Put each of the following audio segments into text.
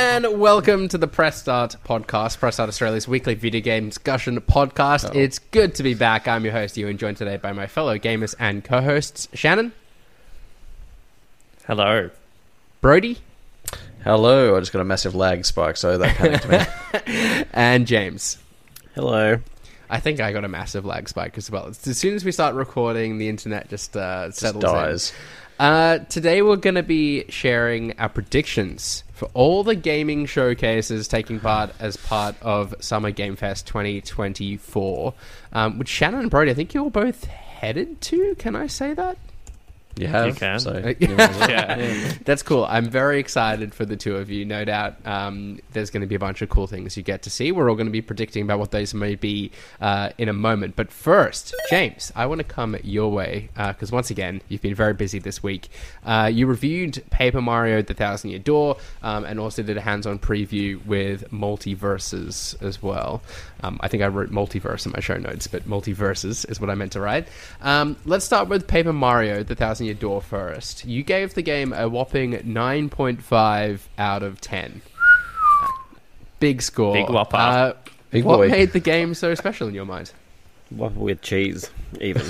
And welcome to the Press Start podcast, Press Start Australia's weekly video game discussion podcast. It's good to be back. I'm your host, Ewan, joined today by my fellow gamers and co-hosts, Shannon. Hello. Brody. Hello. I just got a massive lag spike, so that panicked me. And James. Hello. I think I got a massive lag spike as well. As soon as we start recording, the internet just settles dies. Today we're going to be sharing our predictions for all the gaming showcases taking part as part of Summer Game Fest 2024, which Shannon and Brody, I think you're both headed to. Can I say that? You have. You can. So, Yeah. That's cool. I'm very excited for the two of you. No doubt there's going to be a bunch of cool things you get to see. We're all going to be predicting about what those may be in a moment. But first, James, I want to come your way because once again, you've been very busy this week. You reviewed Paper Mario The Thousand Year Door and also did a hands-on preview with Multiverses as well. I think I wrote Multiverse in my show notes, but Multiverses is what I meant to write. Let's start with Paper Mario The Thousand Year Door first. You gave the game a whopping 9.5 out of 10. Big score. Big whopper. Big what boy. made the game so special in your mind? Waffle with cheese, even.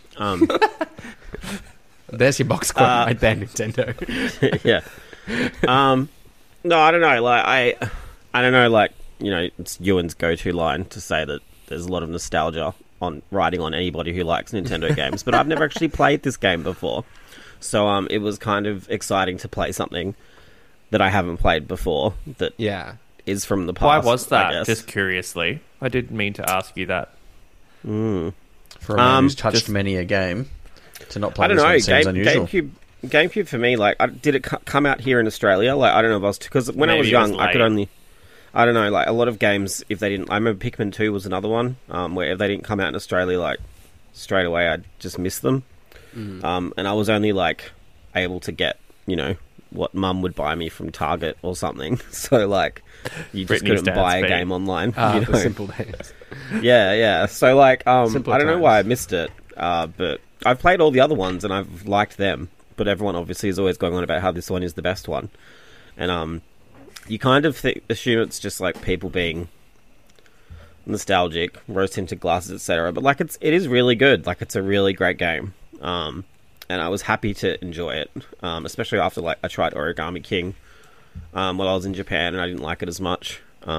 There's your box quote right there, Nintendo. Yeah. No, I don't know. Like I don't know. Like, you know, it's Ewan's go-to line to say that there's a lot of nostalgia on riding on anybody who likes Nintendo games, but I've never actually played this game before, so it was kind of exciting to play something that I haven't played before that is from the Why past. was I that? guess. Just curiously. I didn't mean to ask you that. for a man who's touched many a game, to not play I don't this know. one seems unusual. GameCube for me, like, did it come out here in Australia? Like, I don't know if I was because when I was Maybe it was young, I could late. only. I don't know, like, a lot of games, if they didn't... I remember Pikmin 2 was another one, where if they didn't come out in Australia, like, straight away, I'd just miss them. And I was only, like, able to get, you know, what Mum would buy me from Target or something. So, like, you just Britney's couldn't buy a dad's game online. The you know? simple days. Yeah. So, like, I Simpler don't know times. why I missed it, but I've played all the other ones, and I've liked them. But everyone, obviously, is always going on about how this one is the best one. And, you kind of assume it's just like people being nostalgic, rose-tinted glasses, etc. But like it is really good. Like it's a really great game, and I was happy to enjoy it, especially after like I tried Origami King while I was in Japan, and I didn't like it as much.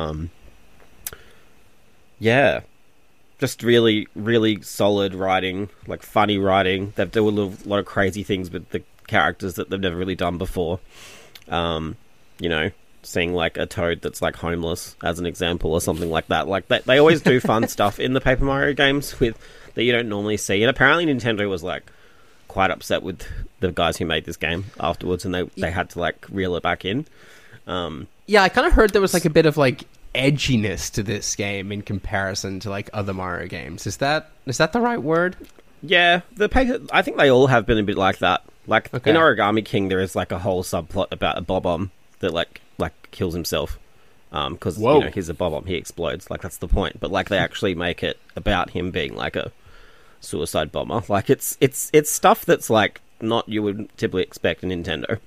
Yeah, just really, really solid writing, like funny writing. They do a lot of crazy things with the characters that they've never really done before. You know. Seeing like a Toad that's like homeless as an example or something like that. Like they always do fun stuff in the Paper Mario games with that you don't normally see. And apparently Nintendo was like quite upset with the guys who made this game afterwards, and they had to like reel it back in. Yeah, I kind of heard there was like a bit of like edginess to this game in comparison to like other Mario games. Is that the right word? Yeah, I think they all have been a bit like that. Like Okay. in Origami King, there is like a whole subplot about a Bob-omb that like kills himself because you know, he's a Bob-omb, he explodes. Like that's the point. But like they actually make it about him being like a suicide bomber. Like it's stuff that's like not you would typically expect in Nintendo.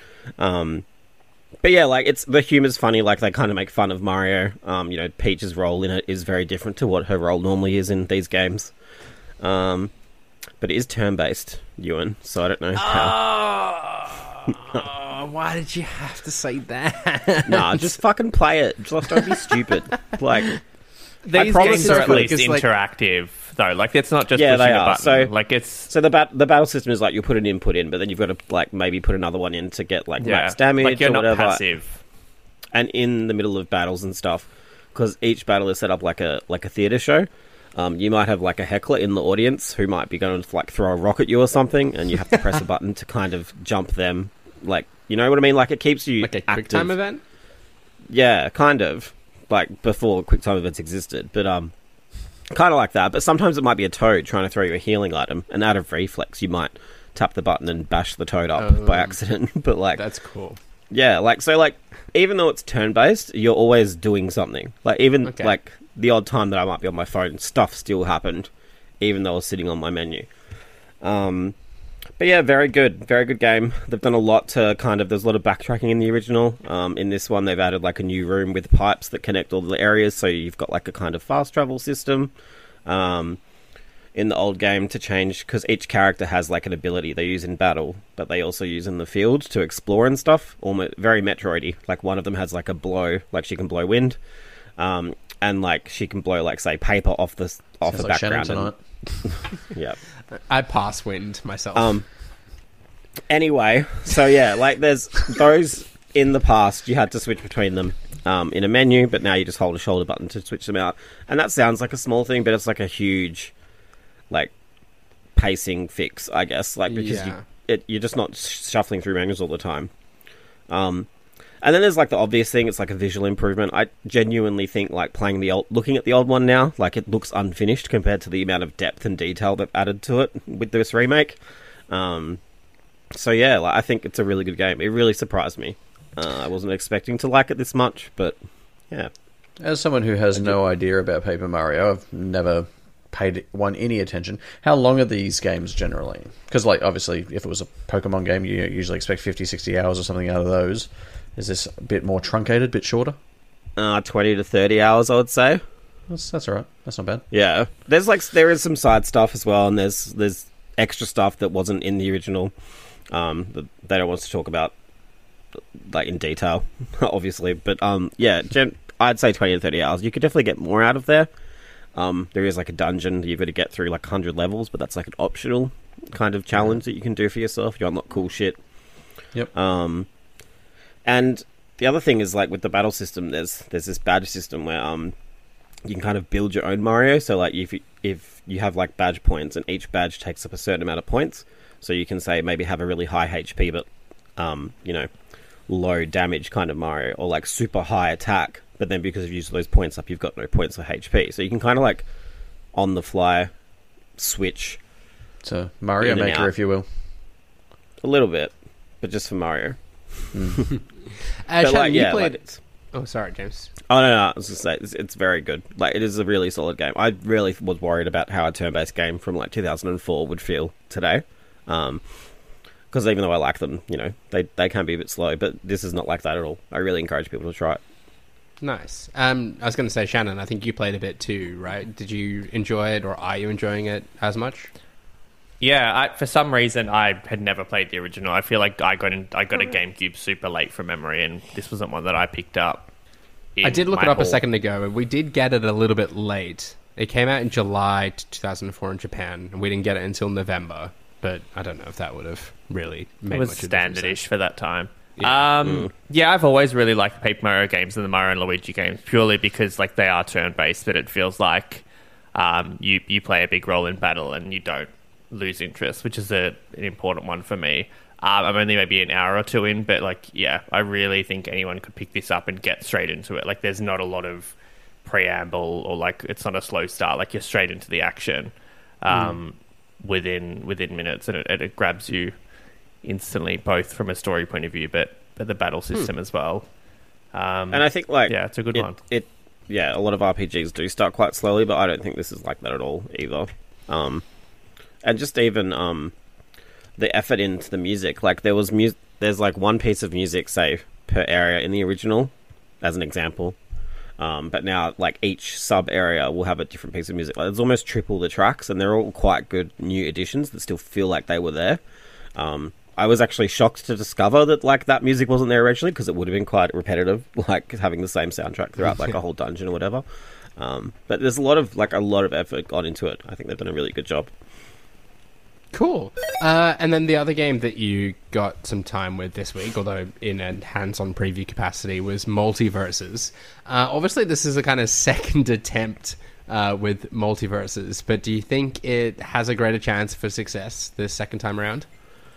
But yeah, like the humor's funny. Like they kind of make fun of Mario. You know, Peach's role in it is very different to what her role normally is in these games. But it is turn-based, Ewan, so I don't know how... Why did you have to say that? Nah, just fucking play it. Just don't be stupid. Like, These promise games are at it's least like- interactive, though. Like, it's not just Yeah, pushing they a are. button. So- like, it's... so the battle system is like you put an input in, but then you've got to like maybe put another one in to get like max damage like, you're or not whatever. passive. And in the middle of battles and stuff, because each battle is set up like a theater show. You might have like a heckler in the audience who might be going to like throw a rock at you or something, and you have to press a button to kind of jump them. Like, you know what I mean? Like it keeps you Like a active. QuickTime event? Yeah, kind of. Like before QuickTime events existed, but kind of like that. But sometimes it might be a Toad trying to throw you a healing item, and out of reflex, you might tap the button and bash the Toad up by accident. But like, That's cool. yeah, like so, like even though it's turn-based, you're always doing something. Like even like the odd time that I might be on my phone, stuff still happened, even though I was sitting on my menu. But yeah, very good game. They've done a lot to there's a lot of backtracking in the original. In this one, they've added like a new room with pipes that connect all the areas, so you've got like a kind of fast travel system. In the old game to change, because each character has like an ability they use in battle, but they also use in the field to explore and stuff. Almost very Metroidy. Like one of them has like a blow, like she can blow wind, and like she can blow like say paper off the Sounds like background. Shannon Yeah. I pass wind myself. Anyway, so yeah, like there's those in the past you had to switch between them in a menu, but now you just hold a shoulder button to switch them out. And that sounds like a small thing, but it's like a huge like pacing fix, I guess. Like because you're just not shuffling through menus all the time. And then there's like the obvious thing, it's like a visual improvement. I genuinely think like looking at the old one now, like it looks unfinished compared to the amount of depth and detail they've added to it with this remake. So yeah, like, I think it's a really good game. It really surprised me. I wasn't expecting to like it this much, but yeah. As someone who has no idea about Paper Mario, I've never paid one any attention. How long are these games generally? Because like obviously if it was a Pokemon game, you usually expect 50, 60 hours or something out of those. Is this a bit more truncated, a bit shorter? 20 to 30 hours, I would say. That's all right. That's not bad. Yeah. There is some side stuff as well, and there's extra stuff that wasn't in the original that they don't want to talk about like in detail, obviously. But yeah, I'd say 20 to 30 hours. You could definitely get more out of there. There is like a dungeon that you've got to get through like 100 levels, but that's like an optional kind of challenge that you can do for yourself. You unlock cool shit. Yep. And the other thing is like with the battle system, there's this badge system where you can kind of build your own Mario. So like if you have like badge points, and each badge takes up a certain amount of points, so you can say maybe have a really high HP but low damage kind of Mario, or like super high attack, but then because you've used those points up, you've got no points for HP. So you can kind of like on the fly switch. So Mario Maker, if you will. A little bit, but just for Mario. Shannon, you played... Oh, sorry, James. Oh, no, I was going to say, it's very good. Like, it is a really solid game. I really was worried about how a turn-based game from, like, 2004 would feel today. Because even though I like them, they can be a bit slow, but this is not like that at all. I really encourage people to try it. Nice. I was going to say, Shannon, I think you played a bit too, right? Did you enjoy it, or are you enjoying it as much? Yeah, for some reason I had never played the original. I feel like I got a GameCube super late from memory, and this wasn't one that I picked up. I did look it up a second ago, and we did get it a little bit late. It came out in July 2004 in Japan, and we didn't get it until November. But I don't know if that would have really made much of a difference. It was standard-ish for that time. Yeah. Yeah, I've always really liked the Paper Mario games and the Mario and Luigi games, purely because like they are turn-based, but it feels like you play a big role in battle and you don't lose interest, which is an important one for me. I'm only maybe an hour or two in, but like, yeah, I really think anyone could pick this up and get straight into it. Like, there's not a lot of preamble, or like it's not a slow start. Like, you're straight into the action within minutes, and it grabs you instantly, both from a story point of view, but the battle system as well. And I think like it's a good one. A lot of RPGs do start quite slowly, but I don't think this is like that at all either. And just even the effort into the music, like there's like one piece of music, say, per area in the original, as an example. But now, like, each sub-area will have a different piece of music. Like, there's almost triple the tracks, and they're all quite good new additions that still feel like they were there. I was actually shocked to discover that, like, that music wasn't there originally, because it would have been quite repetitive, like, having the same soundtrack throughout, like, a whole dungeon or whatever. But there's a lot of effort gone into it. I think they've done a really good job. Cool. And then the other game that you got some time with this week, although in a hands-on preview capacity, was Multiverses. Obviously, this is a kind of second attempt with Multiverses, but do you think it has a greater chance for success this second time around?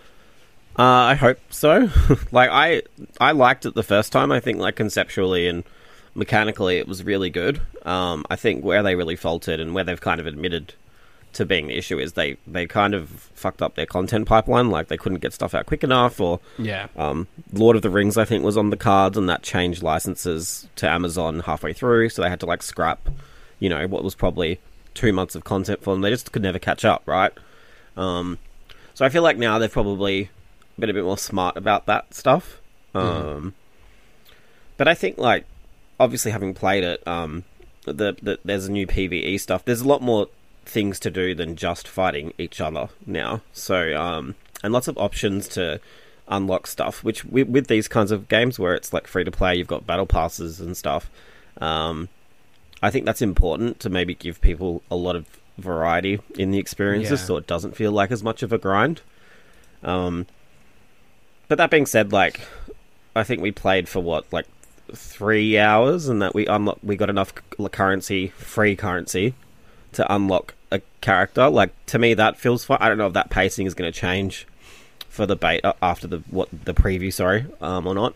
I hope so. Like, I liked it the first time. I think, like, conceptually and mechanically, it was really good. I think where they really faltered, and where they've kind of admitted to being the issue, is they kind of fucked up their content pipeline. Like, they couldn't get stuff out quick enough, or Lord of the Rings, I think, was on the cards, and that changed licenses to Amazon halfway through, so they had to like scrap what was probably 2 months of content for them. They just could never catch up, right? So So I feel like now they've probably been a bit more smart about that stuff. But I think, like, obviously having played it, there's a new PvE stuff. There's a lot more things to do than just fighting each other now. So, and lots of options to unlock stuff, which with these kinds of games where it's like free to play, you've got battle passes and stuff. I think that's important to maybe give people a lot of variety in the experiences, so it doesn't feel like as much of a grind. But that being said, like, I think we played for what, like 3 hours, and that we got enough free currency to unlock a character. Like, to me, that feels fine. I don't know if that pacing is going to change for the beta after the preview, or not.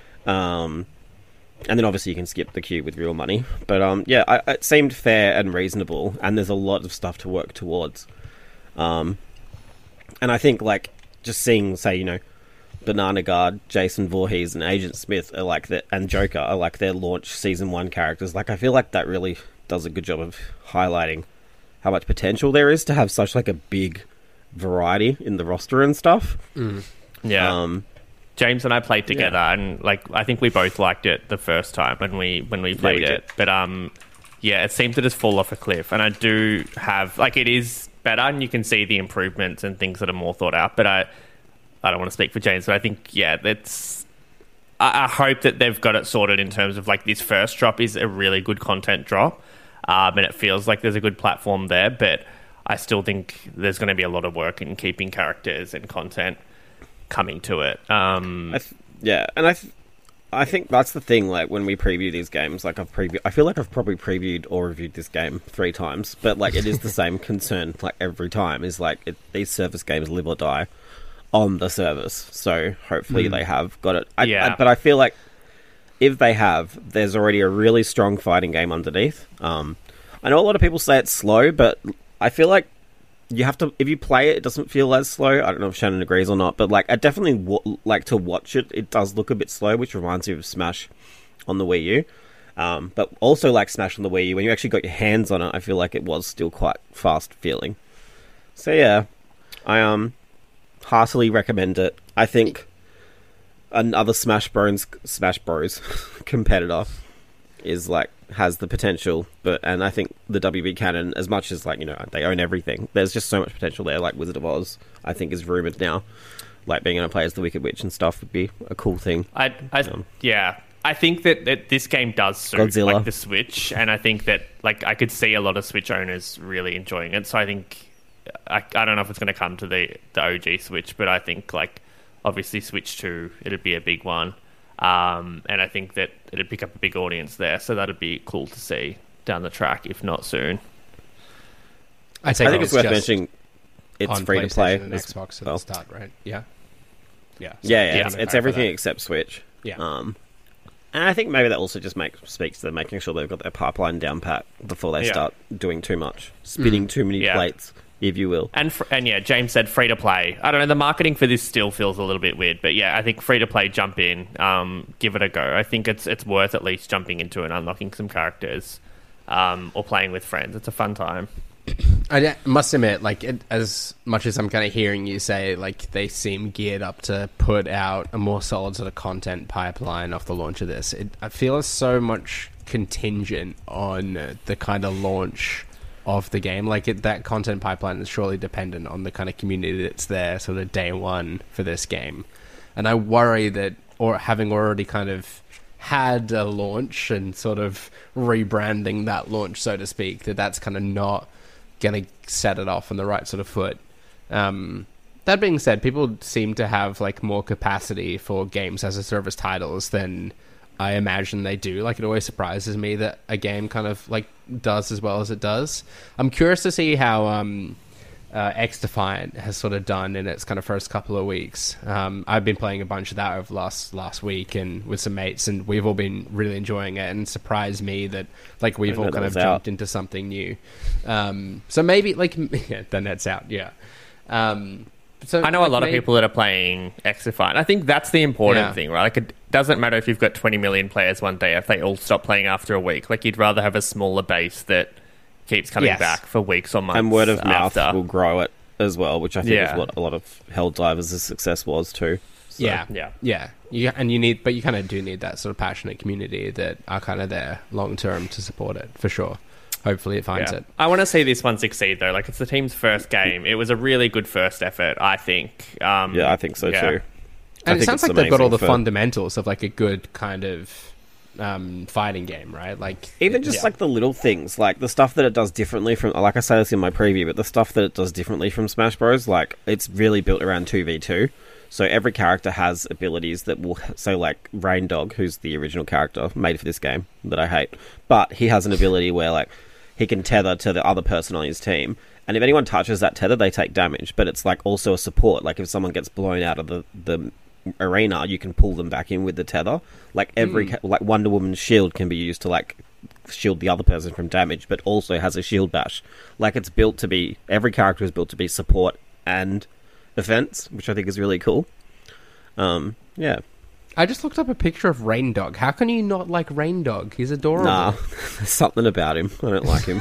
And then obviously you can skip the queue with real money. But it seemed fair and reasonable, and there's a lot of stuff to work towards. And I think, like, just seeing, say, you know, Banana Guard, Jason Voorhees, and Agent Smith are like and Joker are like their launch Season 1 characters. Like, I feel like that really does a good job of highlighting how much potential there is to have such, like, a big variety in the roster and stuff. Yeah. James and I played together, and like I think we both liked it the first time when we played it. But it seemed to just fall off a cliff. And I do have, like, it is better, and you can see the improvements and things that are more thought out. But I don't want to speak for James, but I think I hope that they've got it sorted in terms of, like, this first drop is a really good content drop, and it feels like there's a good platform there. But I still think there's going to be a lot of work in keeping characters and content coming to it. I think that's the thing. Like, when we preview these games, like, I feel like I've probably previewed or reviewed this game 3 times, but, like, it is the same concern, like, every time, is like these service games live or die on the service. So hopefully they have got it. But I feel like if they have, there's already a really strong fighting game underneath. I know a lot of people say it's slow, but I feel like you have to, if you play it, it doesn't feel as slow. I don't know if Shannon agrees or not, but, like, I definitely like to watch it. It does look a bit slow, which reminds me of Smash on the Wii U. But also, like Smash on the Wii U, when you actually got your hands on it, I feel like it was still quite fast feeling. So yeah, I heartily recommend it. I think another Smash Bros competitor is, like, has the potential, and I think the WB canon, as much as, like, you know, they own everything, there's just so much potential there. Like, Wizard of Oz, I think, is rumoured now. Like, being able to play as the Wicked Witch and stuff would be a cool thing. I think that this game does suit Godzilla, like, the Switch, and I think that, like, I could see a lot of Switch owners really enjoying it. So I think I don't know if it's going to come to the OG Switch, but I think, like, obviously Switch 2, it'd be a big one. And I think that it'd pick up a big audience there, so that'd be cool to see down the track, if not soon. I think it's worth mentioning it's free to play and Xbox at the start, right? Yeah. It's everything except Switch. Yeah. And I think maybe that also just speaks to them making sure they've got their pipeline down pat before they start doing too much, spinning too many plates, if you will. And James said free to play. I don't know, the marketing for this still feels a little bit weird, but yeah, I think free to play, jump in, give it a go. I think it's worth at least jumping into and unlocking some characters, or playing with friends. It's a fun time. I must admit, like, as much as I'm kind of hearing you say, like, they seem geared up to put out a more solid sort of content pipeline off the launch of this, I feel so much contingent on the kind of launch of the game. Like, that content pipeline is surely dependent on the kind of community that's there sort of day one for this game. And I worry that, or having already kind of had a launch and sort of rebranding that launch, so to speak, that's kind of not going to set it off on the right sort of foot. That being said, people seem to have, like, more capacity for games as a service titles than I imagine they do. Like, it always surprises me that a game kind of, like, does as well as it does. I'm curious to see how X-Defiant has sort of done in its kind of first couple of weeks. I've been playing a bunch of that over last week and with some mates, and we've all been really enjoying it, and surprised me that, like, we've all kind of jumped into something new. So maybe, like, the net's out, yeah. So I know a lot of people that are playing X-Defiant. I think that's the important thing, right? Like, it doesn't matter if you've got 20 million players one day if they all stop playing after a week. Like, you'd rather have a smaller base that keeps coming back for weeks or months. And word of mouth will grow it as well, which I think Yeah. is what a lot of Helldivers' success was too. So, Yeah. You need, but you kind of do need that sort of passionate community that are kind of there long term to support it for sure. Hopefully, it finds it. I want to see this one succeed though. Like, it's the team's first game. It was a really good first effort, I think. Yeah, I think so too. And I it think sounds it's like they've got all the amazing for- fundamentals of like a good kind of fighting game, right? Like Even just like the little things, like the stuff that it does differently from, like I say this in my preview, but the stuff that it does differently from Smash Bros, like it's really built around 2v2. So every character has abilities that will, so like Rain Dog, who's the original character made for this game that I hate, but he has an ability where like he can tether to the other person on his team, and if anyone touches that tether, they take damage. But it's like also a support. Like if someone gets blown out of the arena, you can pull them back in with the tether. Like every like Wonder Woman's shield can be used to like shield the other person from damage, but also has a shield bash. Like it's built to be, every character is built to be support and offense, which I think is really cool. Yeah. I just looked up a picture of Rain Dog. How can you not like Rain Dog? He's adorable. Nah, there's something about him. I don't like him.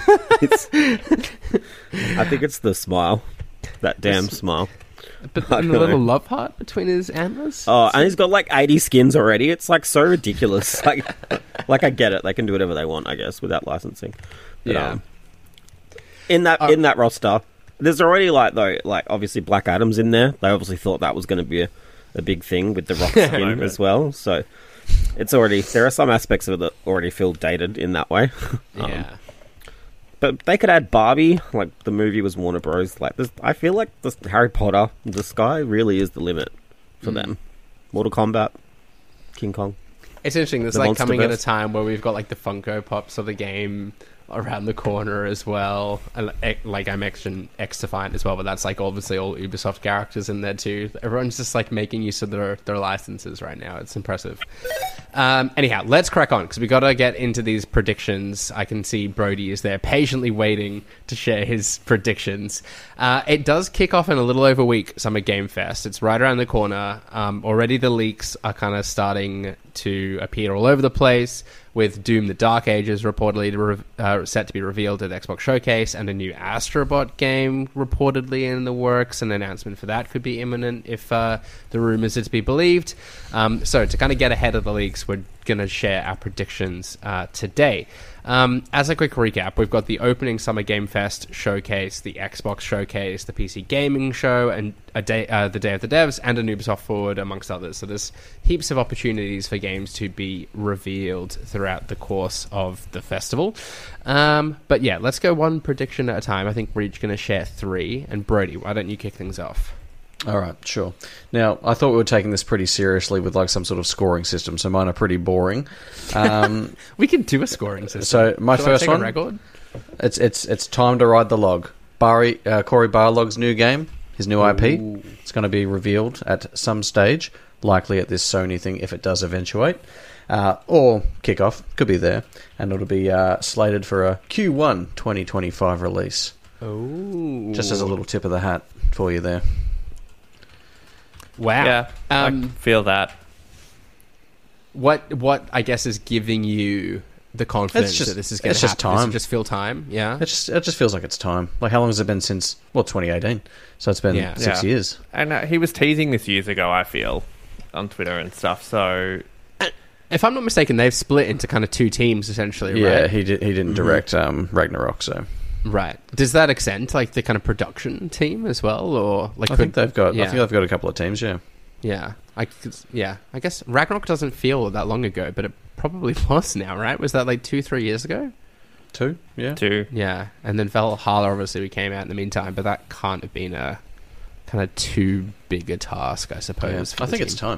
I think it's the smile. That damn smile. But I and the know. little love heart between his antlers. Oh, and he's got like 80 skins already. It's like so ridiculous. Like I get it. They can do whatever they want, I guess, without licensing. But, Yeah. in that roster, there's already like obviously Black Adam's in there. They obviously thought that was going to be a big thing with the Rock skin as well. So it's already, there are some aspects of it that already feel dated in that way. Yeah. But they could add Barbie, like the movie was Warner Bros. Like this, I feel like this Harry Potter, the sky really is the limit for them. Mortal Kombat, King Kong. It's interesting. There's The like coming at a Monsterverse. time where we've got like the Funko Pops of the game around the corner as well. And like I mentioned X Defiant as well, but that's like obviously all Ubisoft characters in there too. Everyone's just like making use of their licenses right now. It's impressive. Anyhow, let's crack on because we got to get into these predictions. I can see Brody is there patiently waiting to share his predictions. It does kick off in a little over a week, Summer Game Fest. It's right around the corner. Already the leaks are kind of starting to appear all over the place, with Doom the Dark Ages reportedly set to be revealed at Xbox Showcase, and a new Astrobot game reportedly in the works. An announcement for that could be imminent if the rumors are to be believed. So to kind of get ahead of the leaks, we're going to share our predictions today. As a quick recap, we've got the opening Summer Game Fest showcase, the Xbox showcase, the PC gaming show, and the Day of the Devs, and an Ubisoft Forward, amongst others. So there's heaps of opportunities for games to be revealed throughout the course of the festival. But yeah, let's go one prediction at a time. I think we're each going to share 3. And Brody, why don't you kick things off? All right, sure. Now, I thought we were taking this pretty seriously with like some sort of scoring system, so mine are pretty boring. We can do a scoring system. So my Shall I first take a one, record? it's time to ride the log. Cory Barlog's new game, his new IP. It's going to be revealed at some stage, likely at this Sony thing if it does eventuate, or kickoff, could be there, and it'll be slated for a Q1 2025 release. Oh, Just as a little tip of the hat for you there. wow. Yeah, I feel that. What I guess is giving you the confidence that this is going to happen? It's just time. Does it just feel time? Yeah. It just feels like it's time. Like, how long has it been since? Well, 2018. So it's been Yeah. 6 years. And he was teasing this years ago, I feel, on Twitter and stuff. So If I'm not mistaken, they've split into kind of 2 teams essentially, Yeah, right? he didn't direct Ragnarok, so Right. Does that extend to, like, the kind of production team as well, or like? I think they've got. yeah. I think they've got a couple of teams. Yeah. Yeah. I guess Ragnarok doesn't feel that long ago, but it probably was now, right? Was that like 2-3 years ago? 2. Yeah. 2. Yeah. And then Valhalla obviously came out in the meantime, but that can't have been a kind of too big a task, I suppose. I think it's time.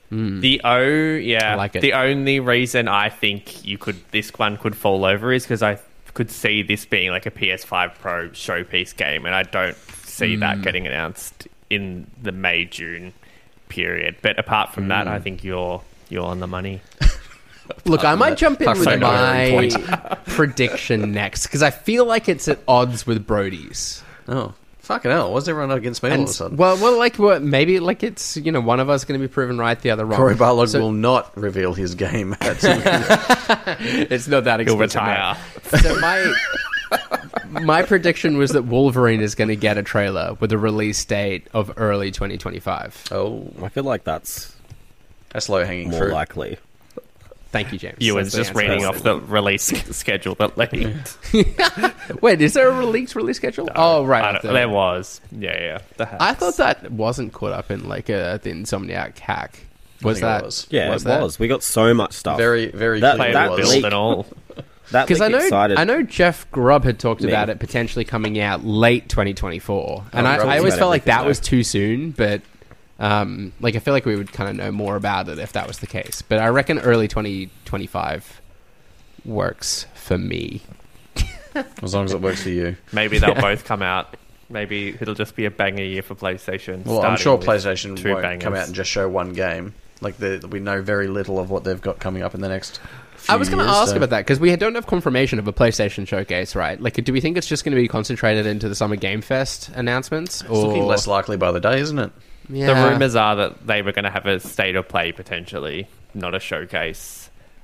I like it. The only reason I think this one could fall over is because I could see this being like a PS5 Pro showpiece game, and I don't see that getting announced in the May-June period. But apart from that, I think you're on the money. Look, I might jump in Apart with from that, my prediction next because I feel like it's at odds with Brody's. Oh, fucking hell! Why's everyone against me all of a sudden? Maybe like it's one of us going to be proven right, the other wrong. Cory Barlog So- will not reveal his game. At It's not that He'll explicit. retire. So My prediction was that Wolverine is going to get a trailer with a release date of early 2025. Oh, I feel like that's low hanging more fruit. likely. Thank you, James. Ewan's That's the just answer. reading off the release schedule that leaked. Wait, is there a release schedule? Oh, right. There was. Yeah. I thought that wasn't caught up in like the Insomniac hack. Was think it that? was. Yeah, was it that? was. We got so much stuff. Very That- clear that it was. build leak- and all. That Because leak excited. I know Jeff Grubb had talked Me. about it potentially coming out late 2024, and Grubb I always about felt like everything, that was though. too soon. But like, I feel like we would kind of know more about it if that was the case. But I reckon early 2025 works for me. As long as it works for you. Maybe they'll both come out. Maybe it'll just be a banger year for PlayStation. Well, I'm starting sure with PlayStation two won't come bangers. out and just show one game. Like we know very little of what they've got coming up in the next few I was going to years, ask so- about that because we don't have confirmation of a PlayStation showcase, right? Like, do we think it's just going to be concentrated into the Summer Game Fest announcements? It's looking less likely by the day, isn't it? Yeah. The rumors are that they were going to have a state of play potentially, not a showcase.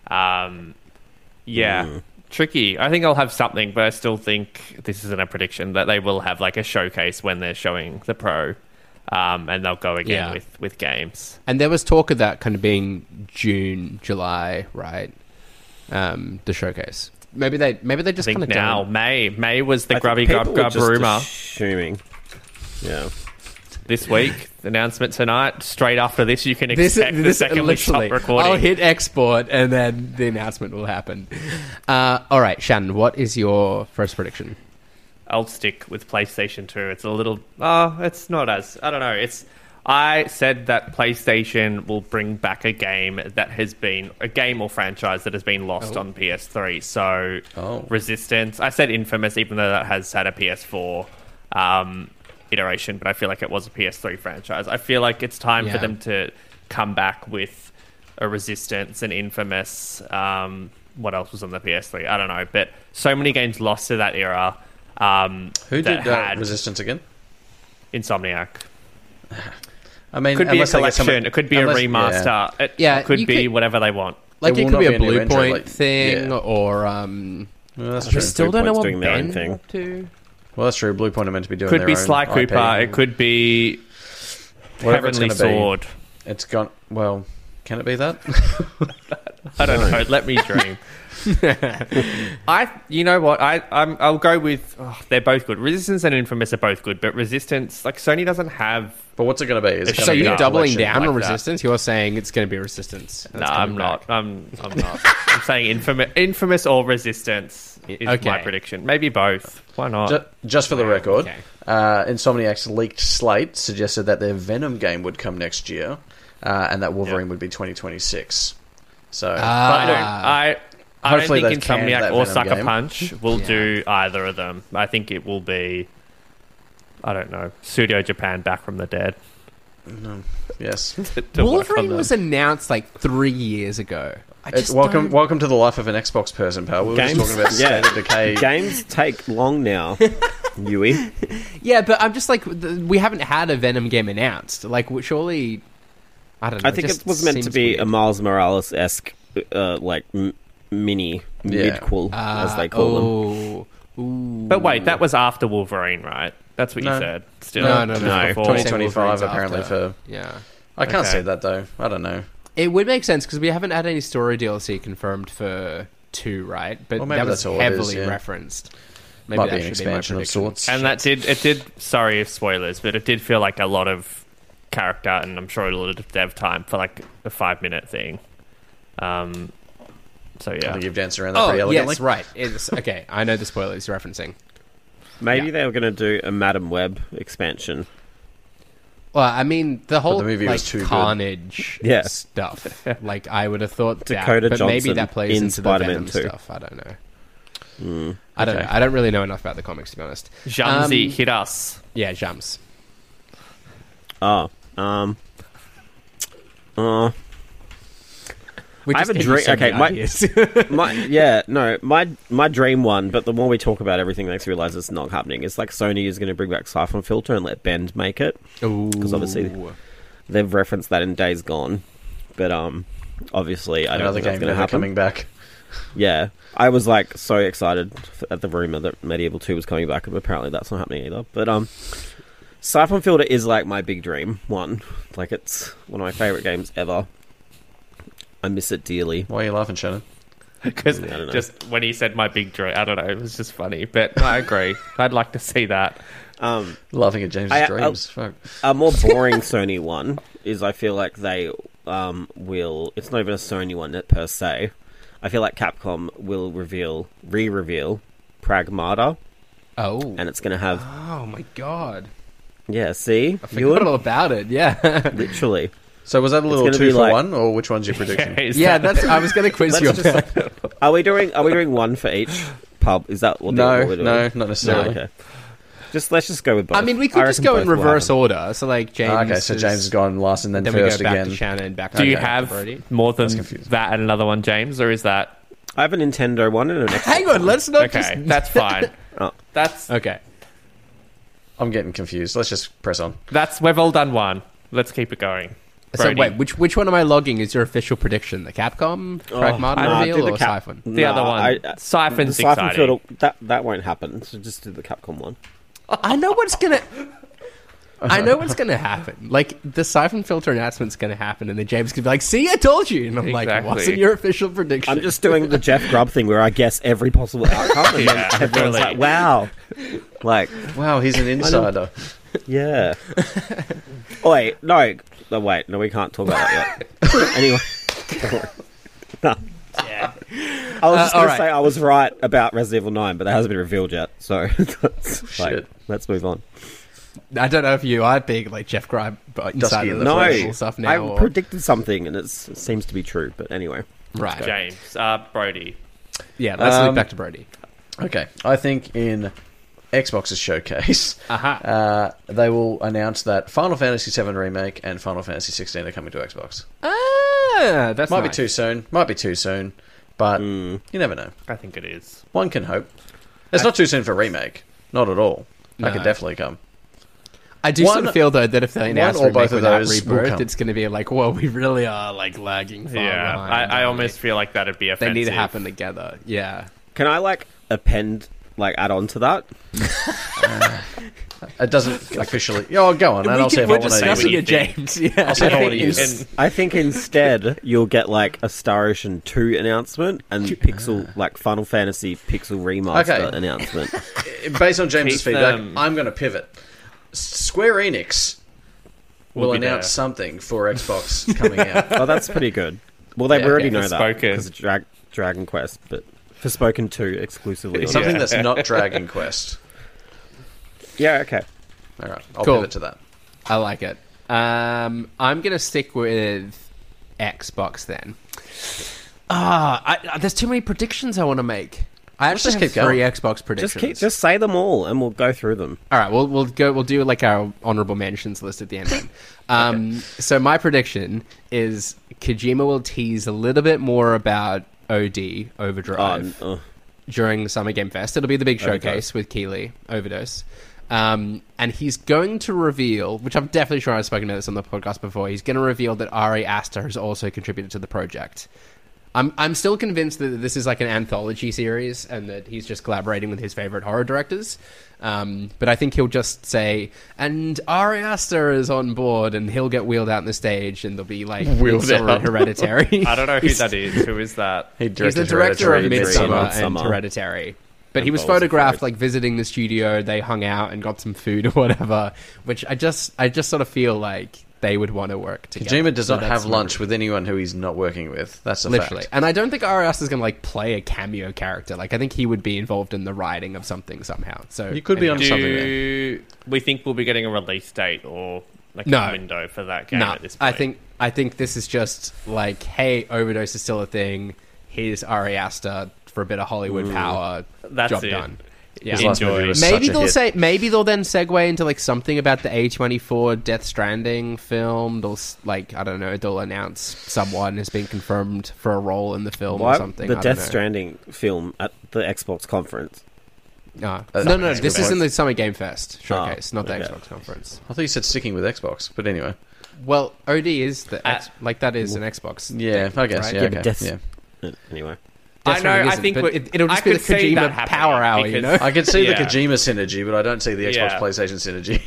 Tricky. I think I'll have something, but I still think this isn't a prediction that they will have like a showcase when they're showing the Pro, and they'll go again Yeah. with games. And there was talk of that kind of being June, July, right? The showcase. Maybe they I just think kind of now May was the I think grubby people grub were grub just rumor. Assuming. Yeah. This week, the announcement tonight. Straight after this, you can expect the second we stop recording. I'll hit export and then the announcement will happen. All right, Shannon, what is your first prediction? I'll stick with PlayStation 2. It's a little... it's not as... I don't know. I said that PlayStation will bring back a game that has been... A game or franchise that has been lost on PS3. So, Resistance. I said Infamous, even though that has had a PS4 iteration, but I feel like it was a PS3 franchise. I feel like it's time for them to come back with a Resistance and Infamous. What else was on the PS3? I don't know. But so many games lost to that era. Who that did had Resistance again? Insomniac. I mean, Could be a unless they get collection. It could be a remaster. Yeah. It could you be could- whatever they want. Like, It it will could be not a be a new Blue entry, Point like- thing, yeah. or... Well, that's I true. still don't know Bluepoint's what doing their own Ben thing. up to. Well, that's true. Blue Point are meant to be doing Could their be own Sly IP. Cooper. It could be Whatever it's Heavenly gonna be. Sword. It's gone... Well, can it be that? I don't know. Let me dream. You know what? I'll go with. They're both good. Resistance and Infamous are both good, but Resistance, like Sony doesn't have. But what's it going to be? Is it So gonna be you're a doubling collection? down on like that. Resistance? You're saying it's going to be Resistance. No, That's I'm coming not. back. I'm not. I'm saying Infamous or Resistance is Okay. my prediction. Maybe both. Why not? Just for the record, Okay. Insomniac's leaked slate suggested that their Venom game would come next year, and that Wolverine would be 2026. So, But I don't Hopefully think they've canned Insomniac that or Venom Sucker game. Punch will do either of them. I think it will be, I don't know, Studio Japan back from the dead. yes. to work on Wolverine them. was announced like 3 years ago. It's welcome to the life of an Xbox person, pal. We were just talking about State of Decay. Games take long now, Yui. Yeah, but I'm just like, we haven't had a Venom game announced. Like, surely, I don't know. I think just it was meant to seems be weird. a Miles Morales-esque, like, mini, Yeah. midquel, as they call them. Ooh. But wait, that was after Wolverine, right? That's what you No. said. Still, No. It was No. before. 2025 Wolverine's apparently after. for... Yeah. I can't Okay. say that, though. I don't know. It would make sense because we haven't had any story DLC confirmed for 2, right? But Well, maybe that was that's all it is, heavily yeah. referenced. Maybe Might that be an should my expansion of prediction. sorts. And that did. Sorry if spoilers, but it did feel like a lot of character, and I'm sure a lot of dev time for like a 5-minute thing. So I yeah, think you've danced around that Oh, pretty elegantly. yes, right. It's, okay, I know the spoilers you're referencing. Maybe Yeah. they were going to do a Madam Web expansion. Well, I mean, the whole the movie like, was too good. Carnage Yeah. stuff. Like, I would have thought Dakota that, but maybe Johnson that plays in into the Spider-Man Venom 2. stuff. I don't know. I don't Okay. know. I don't really know enough about the comics, to be honest. Jamsy hit us. Yeah, Jams. Oh, We I just have a gave you dream- so okay, many ideas. my dream one, but the more we talk about everything, makes me realize it's not happening. It's like Sony is going to bring back Siphon Filter and let Bend make it. Because obviously they've referenced that in Days Gone, but obviously I don't Another think that's game going to never happen. coming back. Yeah, I was like so excited at the rumor that Medieval 2 was coming back, and apparently that's not happening either. But Siphon Filter is like my big dream one. Like, it's one of my favorite games ever. I miss it dearly. Why are you laughing, Shannon? Because I don't know. just when he said my big dream, I don't know, it was just funny. But I agree. I'd like to see that. Laughing at James's dreams. Fuck. A more boring Sony one is, I feel like they will... It's not even a Sony one per se. I feel like Capcom will re-reveal Pragmata, Oh. and it's going to have... Oh my god. Yeah, see? I forgot all about it, yeah. Literally. So was that a little gonna 2 be for like- 1, or which one's your prediction? Yeah, I was going to quiz you on Let's that. Are we doing one for each pub? Is that what No, we're doing? no, not necessarily. Okay. Let's just go with both. I mean, we could just reckon go in both will reverse happen. order. So, like, James. Okay, so James has gone last and then Then we first go back again. to Shannon, back to Do you back to have Brody. more than confusing. that and another one, James, or is that I have a Nintendo one and an Xbox. Hang on, let's not okay? just. That's fine. Oh. That's Okay. I'm getting confused. Let's just press on. we've all done one. Let's keep it going. So Brody. wait, which one am I logging as your official prediction? The Capcom Pragmata nah, reveal do the or Siphon? The other one. Siphon's the Siphon exciting. Filter, that won't happen. So just do the Capcom one. I know what's gonna. I know what's gonna happen. Like, the Siphon Filter announcement's gonna happen, and then James could be like, "See, I told you," and I'm like, Exactly. "Wasn't your official prediction?" I'm just doing the Jeff Grubb thing where I guess every possible outcome, and then Yeah, everyone's really. like, "Wow!" Like, Wow, he's an insider. yeah. Oh, wait, no, we can't talk about that yet. Anyway, no. Yeah. I was just going to alright. say I was right about Resident Evil 9, but that hasn't been revealed yet. So Shit. let's move on. I don't know if you are big like Jeff Grubb inside of the No, political stuff now. I or... predicted something, and it seems to be true. But anyway, Right. James, Brody. Yeah, let's look back to Brody. Okay, I think in Xbox's showcase, Aha. they will announce that Final Fantasy VII Remake and Final Fantasy 16 are coming to Xbox. Ah, that's Might be nice. too soon. Might be too soon. But you never know. I think it is. One can hope. It's not too soon for remake. Not at all. That could No. definitely come. I do sort of feel though that if they announce or remake both of without those will Rebirth, come. it's going to be like, well, we really are like lagging far Yeah, behind. I aren't almost we? feel like that'd be they offensive. need to happen together. Yeah. can I add on to that? It doesn't officially. Oh, go on, and I'll see if I we're want to discussing use it, it. James. Yeah. I'll see if I want to use it. And I think instead you'll get like a Star Ocean 2 announcement and Final Fantasy Pixel Remaster Okay. announcement. Based on James's Keep feedback, them- I'm going to pivot. Square Enix will be announce there. something for Xbox coming out. Oh, that's pretty good. Well, we Yeah, already okay. know that Forspoken. because of Dragon Quest, but Forspoken 2 exclusively. on Something Yeah. that's not Dragon Quest. Yeah, okay. All right, I'll Cool. pivot to that. I like it. I'm going to stick with Xbox then. There's too many predictions I want to make. I Let's actually just have keep three going. Xbox predictions. Just say them all and we'll go through them. All right, we'll do like our honorable mentions list at the end. Then. So my prediction is Kojima will tease a little bit more about OD Overdrive during the Summer Game Fest. It'll be the big showcase with Keighley Overdose, and he's going to reveal, which I'm definitely sure I've spoken about this on the podcast before. He's going to reveal that Ari Aster has also contributed to the project. I'm still convinced that this is like an anthology series and that he's just collaborating with his favorite horror directors. But I think he'll just say, and Ari Aster is on board, and he'll get wheeled out on the stage, and there'll be like Wheeled out. Hereditary. I don't know who that is. Who is that? He He's the directed director of Hereditary, Midsummer and Midsommar. Hereditary. But he was Balls of photographed Fire. like visiting the studio. They hung out and got some food or whatever. Which I just sort of feel like they would want to work together. Kojima does So not that's have lunch with anyone who he's not working with. That's a literally. fact. And I don't think Ari Aster is going to like play a cameo character. Like I think he would be involved in the writing of something somehow. So You could be anyway. on something there. Do we think we'll be getting a release date or like No. a window for that game No, at this point? I think this is just like, hey, Overdose is still a thing. Here's Ari Aster for a bit of Hollywood power. That's Job it. done. Yeah. His last Enjoy. movie was Maybe such a they'll hit. say. Maybe they'll then segue into like something about the A24 Death Stranding film. They'll I don't know. They'll announce someone has been confirmed for a role in the film or Why something. the I Death don't know. Stranding film at the Xbox conference? No, That's no. good This point. is in the Summer Game Fest showcase, not the okay. Xbox conference. I thought you said sticking with Xbox, but anyway. Well, OD is the that is an Xbox. Yeah, thing, I guess. right? Yeah, Yeah, but okay. Death- Yeah. Anyway, Death Stranding I isn't, think but we- it'll just I be the could see that Kojima happening power hour, you know? because- I can see the Yeah. Kojima synergy, but I don't see the Xbox Yeah. PlayStation synergy.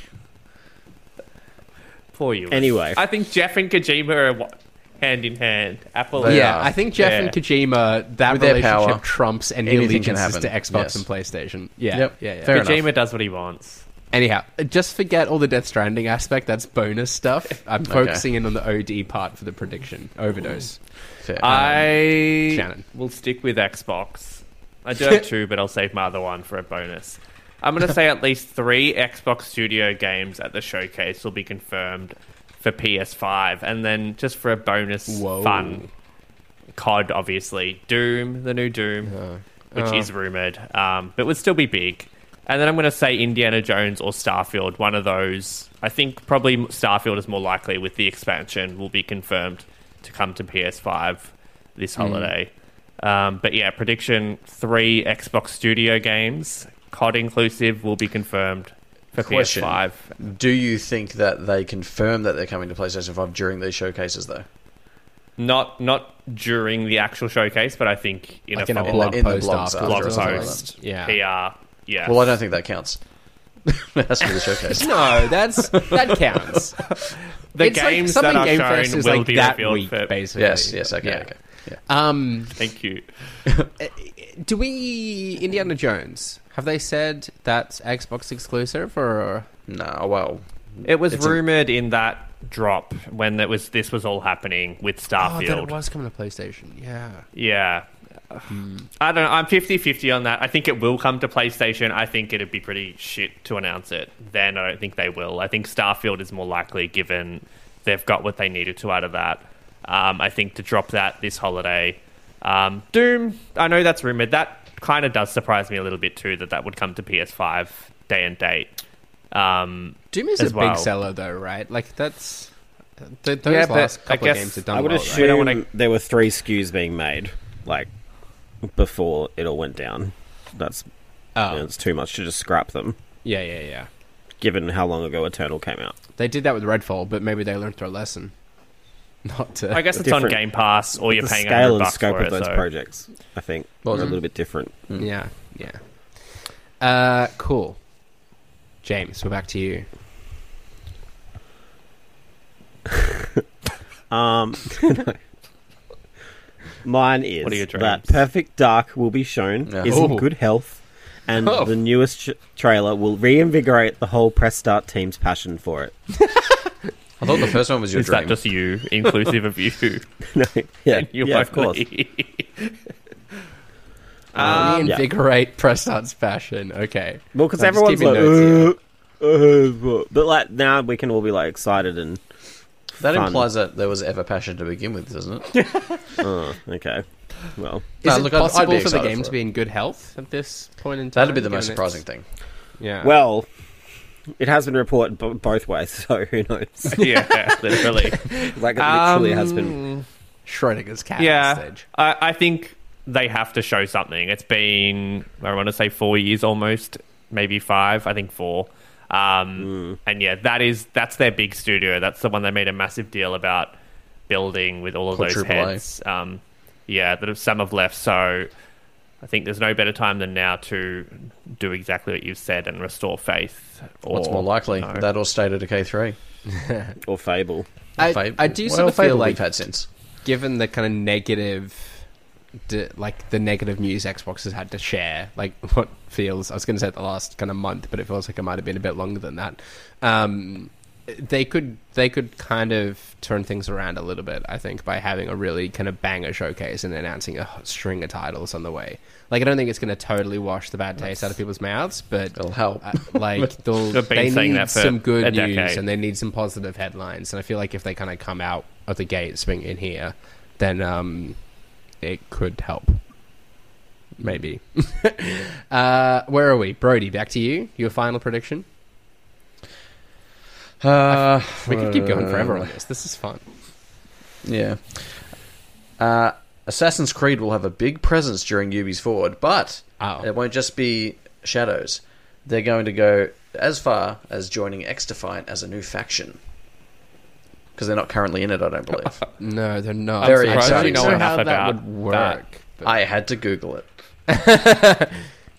For you. Anyway. I think Jeff and Kojima are hand in hand. Apple. They Yeah, are. I think Jeff Yeah. and Kojima, that With their relationship power, trumps any anything can allegiances to happen. Xbox Yes. and PlayStation. Yeah, Yep. yeah. Fair Kojima enough. does what he wants. Anyhow, just forget all the Death Stranding aspect. That's bonus stuff. I'm focusing in on the OD part for the prediction. Overdose. Fair. I Shannon. will stick with Xbox. I do have two, but I'll save my other one for a bonus. I'm going to say at least 3 Xbox Studio games at the showcase will be confirmed for PS5, and then just for a bonus Whoa. fun, COD, obviously. Doom, the new Doom, which is rumoured, but would still be big. And then I'm going to say Indiana Jones or Starfield, one of those. I think probably Starfield is more likely with the expansion will be confirmed to come to PS5 this holiday. But yeah, prediction 3 Xbox Studio games, COD inclusive, will be confirmed for Question. PS5. Do you think that they confirm that they're coming to PlayStation 5 during these showcases, though? Not during the actual showcase, but I think in Like a in a follow-up blog in the post blogs after. blog or something like post, Yeah. PR. Yeah. Well, I don't think that counts. It has to be the showcase. No, that counts. the It's like games something that are Game shown Fest is will like be that revealed week, for... basically. Yes, okay, Yeah. okay. Yeah. Thank you. Do we Indiana Jones? Have they said that's Xbox exclusive or? No, well, It was It's a- rumoured in that drop when this was all happening with Oh, that Starfield. it was coming to PlayStation. Yeah. Yeah. I don't know. I'm 50-50 on that. I think it will come to PlayStation. I think it'd be pretty shit to announce it. Then I don't think they will. I think Starfield is more likely given they've got what they needed to out of that. I think to drop that this holiday. Doom, I know that's rumoured. That kind of does surprise me a little bit too, that would come to PS5 day and date. Doom is As a well. big seller, though, right? Like that's those Yeah, but last I couple of guess games have done I would well, assume We don't wanna- there were 3 SKUs being made, like, before it all went down. That's right? Oh, it's too much to just scrap them, yeah. given how long ago Eternal came out. They did that with Redfall, but maybe they learned their lesson. Not to. I guess it's on different- Game Pass, or you're the paying scale $100 and scope for of it. those So. projects, I think, are a little bit different. Yeah. Cool. James, we're back to you. Mine is What are your that dreams? Perfect Dark will be shown, Yeah. is in Oh. good health, and Oh. the newest trailer will reinvigorate the whole Press Start team's passion for it. I thought the first one was your Is dream. that just you, inclusive of you? No, yeah, You yeah, of course. Reinvigorate Prescott's passion. Okay. Well, because I'm just everyone's keeping like, notes here. but like now we can all be like excited and That fun. implies that there was ever passion to begin with, doesn't it? Okay, well, Is No, it look, I'd be possible for the excited game for to it. be in good health at this point in time? That'd be the most given surprising it's- thing. Yeah. well, it has been reported both ways, so who knows? Yeah, literally. Like it literally has been. Schrodinger's cat on Yeah, stage. I think they have to show something. It's been, I want to say 4 years almost, maybe 5. I think 4. And yeah, that's their big studio. That's the one they made a massive deal about building with all of those Quadruple A. heads. Yeah, that some have left. So I think there's no better time than now to do exactly what you've said and restore faith. What's or, more likely, you know, that or State of Decay 3? Or Fable. I do sort of feel Fable like, we've had since. given the kind of negative, like the negative news Xbox has had to share, like what feels, I was going to say the last kind of month, but it feels like it might have been a bit longer than that. They could kind of turn things around a little bit, I think, by having a really kind of banger showcase and announcing a string of titles on the way. Like, I don't think it's going to totally wash the bad taste out of people's mouths, but It'll help. like They've been they saying need that for some good a news decade. and they need some positive headlines. And I feel like if they kind of come out of the gate swinging here, then it could help. Maybe. Where are we? Brody, back to you. Your final prediction? We could keep going forever on this. This is fun. Yeah. Assassin's Creed will have a big presence during Ubi's Forward, but Oh. it won't just be Shadows. They're going to go as far as joining X-Defiant as a new faction. Because they're not currently in it, I don't believe. No, they're not. Very I exciting. don't know Know how enough that about would work. I had to Google it.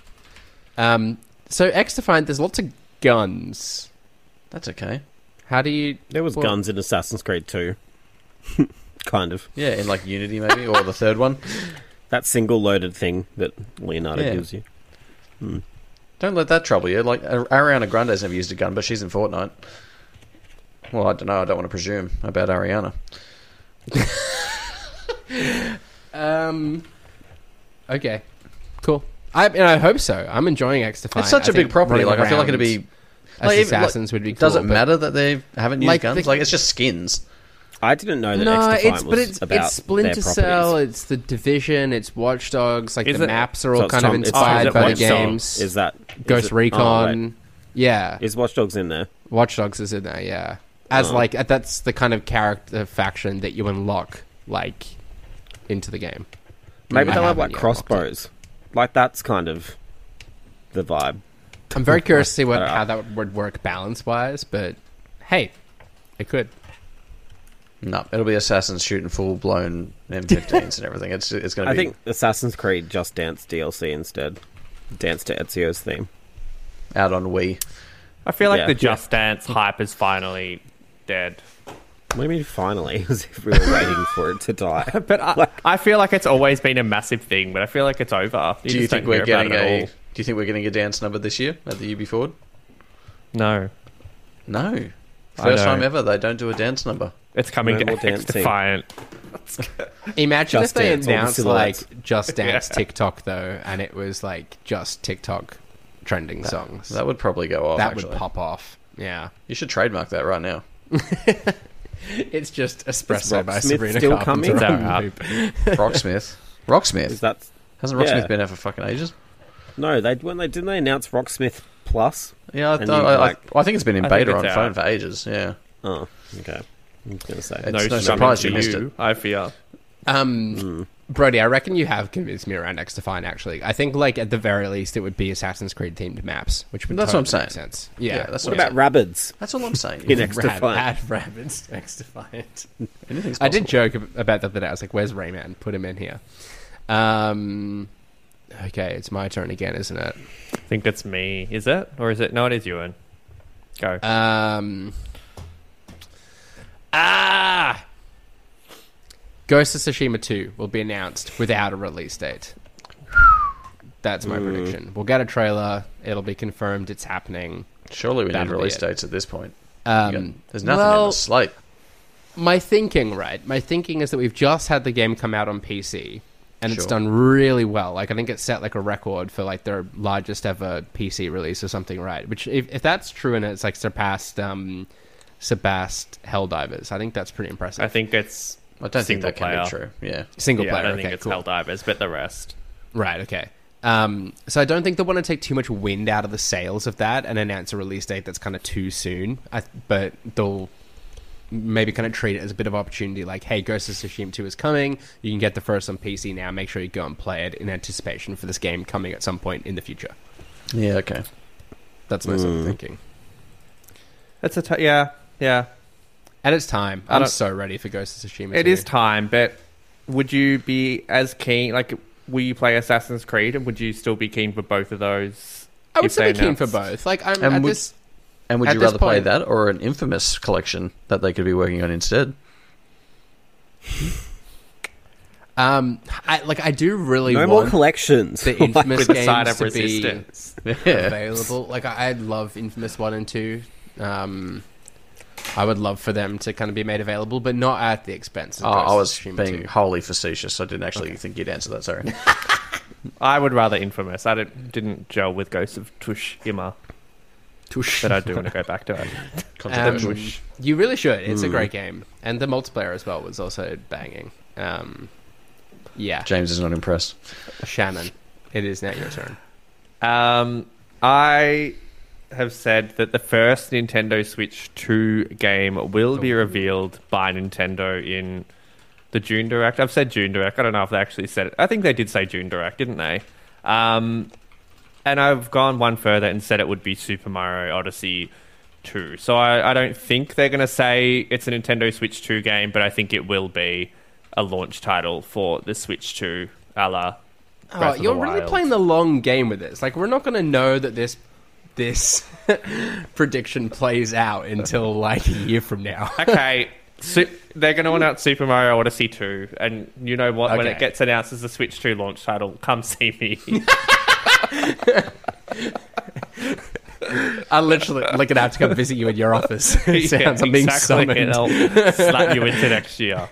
So XDefiant, there's lots of guns. That's okay. How do you... There was well, guns in Assassin's Creed 2. Kind of. Yeah, in like Unity maybe, or the third one. That single loaded thing that Leonardo Yeah. gives you. Don't let that trouble you. Like Ariana Grande's never used a gun, but she's in Fortnite. Well, I don't know. I don't want to presume about Ariana. Okay. Cool. I hope so. I'm enjoying XDefiant. It's such a big property. Like I feel like it'd be. As even, Assassins would be cool. Does it but- matter that they haven't used Like, guns? the- Like it's just skins. I didn't know that No, XDefiant was it's about Splinter their Cell, properties. it's the Division, it's Watch Dogs. Like Is the it- maps are So all it's kind of Tom- it's- inspired is it by the Watch Dogs? games. Is that Ghost is it- Recon. Oh, wait. Yeah, Is Watch Dogs in there? Watch Dogs is in there. Yeah, as Oh. like that's the kind of character faction that you unlock like into the game. Maybe I they'll have haven't like yet unlocked it. crossbows. Like that's kind of the vibe. I'm very curious to see I don't know. how that would work balance wise, but hey, it could. No, it'll be assassins shooting full blown M15s and everything. It's going to I be. think Assassin's Creed Just Dance DLC instead. Dance to Ezio's theme. Out on Wii. I feel like Yeah. the Just Dance hype is finally dead. What do you mean finally? As if we were waiting for it to die. But I feel like it's always been a massive thing, but I feel like it's over. Do you just think don't we're hear about getting it at a? all. Do you think we're getting a dance number this year at the UB Ford? No. No. I First know. time ever they don't do a dance number. It's coming No to more dancing. XDefiant. Imagine Just if they Dance, all the announced silhouettes. like Just Dance Yeah. TikTok though, and it was like just TikTok trending songs. That would probably go off. That actually. would pop off. Yeah. You should trademark that right now. It's just Espresso by Rocksmith Sabrina still Carpenter coming? on loop. Rocksmith. Rocksmith. Is that Hasn't Rocksmith Yeah. been out for fucking ages? no? Didn't they announce Rocksmith Plus? Yeah, And you, like- I think it's been in I think beta it's on phone out. for ages. Yeah. Oh, okay. I was gonna say. It's No, no coming surprise to you missed it. I fear. Brody, I reckon you have convinced me around XDefiant, actually. I think, like, at the very least, it would be Assassin's Creed themed maps, which would That's what I'm totally make saying. sense. Yeah. that's What what about Rabbids That's all I'm saying. in XDefiant? Add rabbits to XDefiant. Anything's I did possible. joke about that the other day. I was like, where's Rayman? Put him in here. Okay, it's my turn again, isn't it? I think it's me. Is it? Or is it? No, it is Ewan. Go. Ghost of Tsushima 2 will be announced without a release date. That's my prediction. We'll get a trailer. It'll be confirmed. It's happening. Surely we need That'll be release it. dates at this point. There's nothing in well, the slate. My thinking is that we've just had the game come out on PC, and it's Sure. done really well. Like, I think it set like a record for like their largest ever PC release or something, right? Which, if that's true, and it's like surpassed Helldivers, I think that's pretty impressive. I think it's I don't think single that can player. be true. Yeah. Single Yeah, player. I don't okay, think it's cool. Helldivers, but the rest. Right, okay. So I don't think they want to take too much wind out of the sails of that and announce a release date that's kind of too soon. But they'll maybe kind of treat it as a bit of opportunity, like, hey, Ghost of Tsushima 2 is coming. You can get the first on PC now. Make sure you go and play it in anticipation for this game coming at some point in the future. Yeah, okay. That's my sort of thinking. It's yeah. At its time, I I'm don't- so ready for Ghost of Tsushima 2. It is time, but would you be as keen? Like, will you play Assassin's Creed, and would you still be keen for both of those? I would if still they be keen for announced? both. Like, I'm And at would- this... And would At you this rather play point- that or an Infamous collection that they could be working on instead? I do really No more want collections. the Infamous With the side games of to be resistance. Yeah. available. Like, I love Infamous 1 and 2. I would love for them to kind of be made available, but not at the expense of Oh, Ghost I of was Tsushima being 2. wholly facetious. I didn't actually think you'd answer that. Sorry. I would rather Infamous. I didn't gel with Ghost of Tsushima, but I do want to go back to it. Controversial. You really should. It's a great game. And the multiplayer as well was also banging. Yeah. James is not impressed. Shannon, it is now your turn. I have said that the first Nintendo Switch 2 game will be revealed by Nintendo in the June Direct. I've said June Direct. I don't know if they actually said it. I think they did say June Direct, didn't they? And I've gone one further and said it would be Super Mario Odyssey 2. So I don't think they're going to say it's a Nintendo Switch 2 game, but I think it will be a launch title for the Switch 2 a la Oh, Breath of you're the really Wild. playing the long game with this. Like, we're not going to know that this prediction plays out until like a year from now. Okay, they're going to announce Super Mario Odyssey 2, and you know what? When Okay. it gets announced as the Switch 2 launch title, come see me. I'm literally going to have to come visit you in your office. It sounds I'm being summoned. And I'll slap you into next year.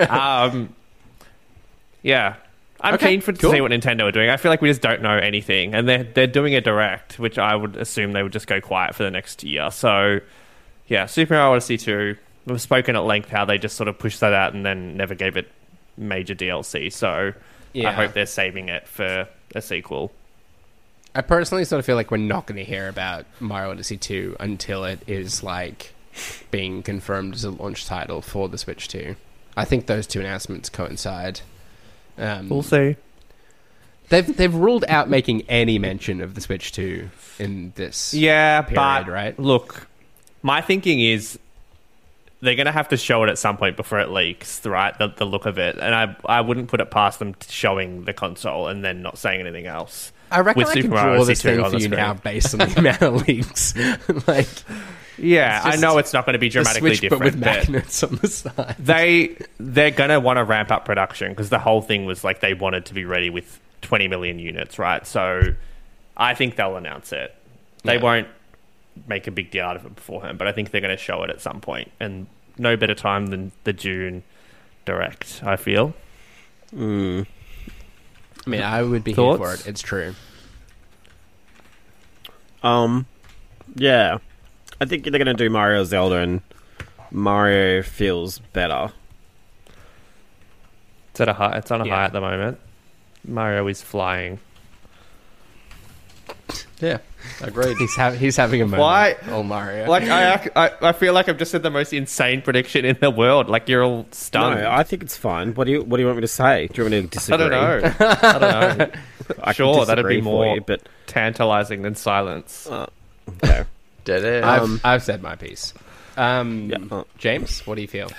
Yeah. I'm Okay, keen to cool. see what Nintendo are doing. I feel like we just don't know anything. And they're doing a direct, which I would assume they would just go quiet for the next year. So, yeah, Super Mario Odyssey 2. We've spoken at length how they just sort of pushed that out and then never gave it major DLC. So Yeah. I hope they're saving it for a sequel. I personally sort of feel like we're not going to hear about Mario Odyssey 2 until it is like being confirmed as a launch title for the Switch 2. I think those two announcements coincide. We'll see. They've ruled out making any mention of the Switch 2 in this. Yeah, period, but right? look, my thinking is they're going to have to show it at some point before it leaks, right? The look of it. And I wouldn't put it past them showing the console and then not saying anything else. I reckon with I could Super Mario draw Odyssey this 2 thing on for the you screen. now based on the amount of leaks. Like Yeah, It's just I know it's not going to be the dramatically Switch, different, but with but magnets on the side. they're going to want to ramp up production because the whole thing was like they wanted to be ready with 20 million units, right? So I think they'll announce it. They Yeah. won't make a big deal out of it beforehand, but I think they're going to show it at some point. And no better time than the June Direct, I feel. I mean, I would be Thoughts? here for it. It's true. Yeah. I think they're going to do Mario Zelda, and Mario feels better. It's at a high. It's on a Yeah. high at the moment. Mario is flying. Yeah, agreed. He's having a moment. Why? Oh, Mario. Like I feel like I've just said the most insane prediction in the world. Like you're all stunned. No, I think it's fine. What do you want me to say? Do you want me to I disagree? don't know. I don't know. I can Sure, that'd disagree be for more you, but tantalizing than silence. okay. Dead air. I've said my piece. James, what do you feel?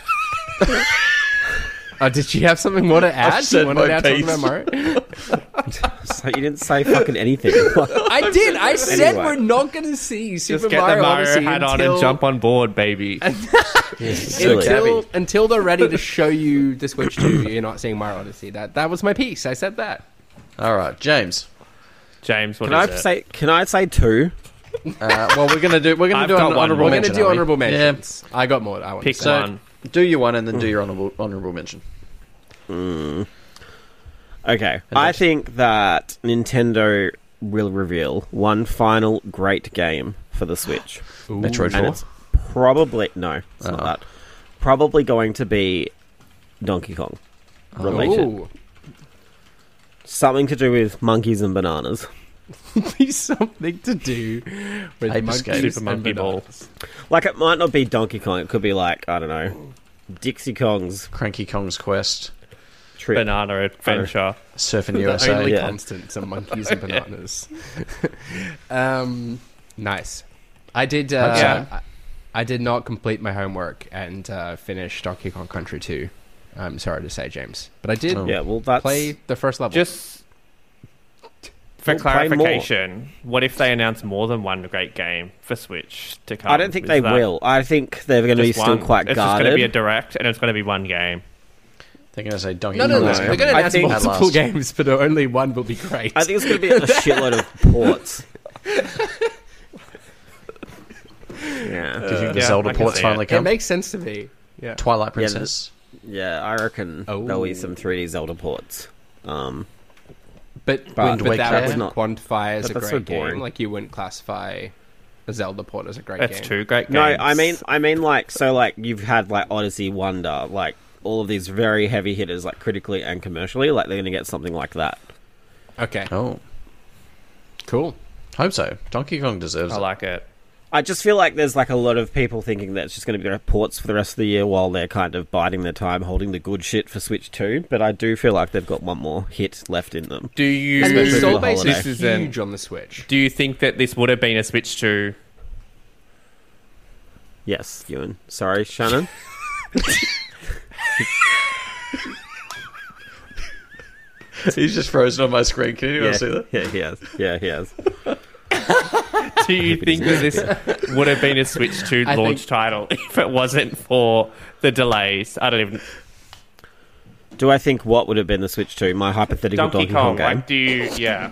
Did you have something more to add? I've said you want to my now talk piece. about Mario? So you didn't say fucking anything. I did. I said Anyway. we're not going to see Super Just get Mario the Mario Odyssey hat on until, and jump on board, baby. Silly. until they're ready to show you the Switch 2. You're not seeing Mario Odyssey. That was my piece. I said that. All right, James. James, what Can is I it? say two? Well, we're gonna do I've an got one honorable more. We're going mention. to do are we? honorable mentions. I got more. I want Pick to say. So, one. do your one and then do your honorable mention. Okay. I think that Nintendo will reveal one final great game for the Switch. Metroid And 4. it's probably... No, it's not that. Probably going to be Donkey Kong related. Ooh. Something to do with monkeys and bananas. Be something to do with Paper monkeys Skate. Super and Monkey Ball. bananas. Like, it might not be Donkey Kong. It could be like, I don't know, Dixie Kong's Cranky Kong's Quest. trip. Banana Adventure. Surfing The USA. only yeah. constants are monkeys and bananas. Nice. I did. Yeah. I did not complete my homework and finish Donkey Kong Country 2. I'm sorry to say, James, but I did Yeah, well, that's... play the first level. Just for Well, play more. clarification, what if they announce more than one great game for Switch to come? I don't think Is they that will. I think they're going to be just still one? quite It's just going to be a guarded. direct, and it's going to be one game. They're going to say Donkey no. Kong. no. is They're coming. going to I announce think- multiple At last. games, but only one will be great. I think it's going to be a shitload of ports. Yeah. Do you think the Yeah, Zelda I can ports see finally it. it come? makes sense to me. Yeah. Twilight Princess. Yeah, I reckon there'll be Oh. some 3D Zelda ports. But Wind that Waker. wouldn't Not- quantify as a that's great so boring. game. Like, you wouldn't classify a Zelda port as a great That's game. two great games. No, I mean like, so like you've had like Odyssey, Wonder, like all of these very heavy hitters, like critically and commercially, like they're going to get something like that. Okay. Oh, Cool. hope so. Donkey Kong deserves I it. like it. I just feel like there's like a lot of people thinking that it's just going to be ports for the rest of the year while they're kind of biding their time, holding the good shit for Switch 2. But I do feel like they've got one more hit left in them. Do you? And the Especially install for the base holiday. is This is huge on the Switch. Do you think that this would have been a Switch 2? Yes, Ewan. Sorry, Shannon. He's just frozen on my screen. Can you see that? Yeah, he has. Yeah, he has. Do you think that this would have been a Switch 2 launch title if it wasn't for the delays? I don't even... Do I think what would have been the Switch 2? My hypothetical Donkey Kong game? Like, do you... Yeah.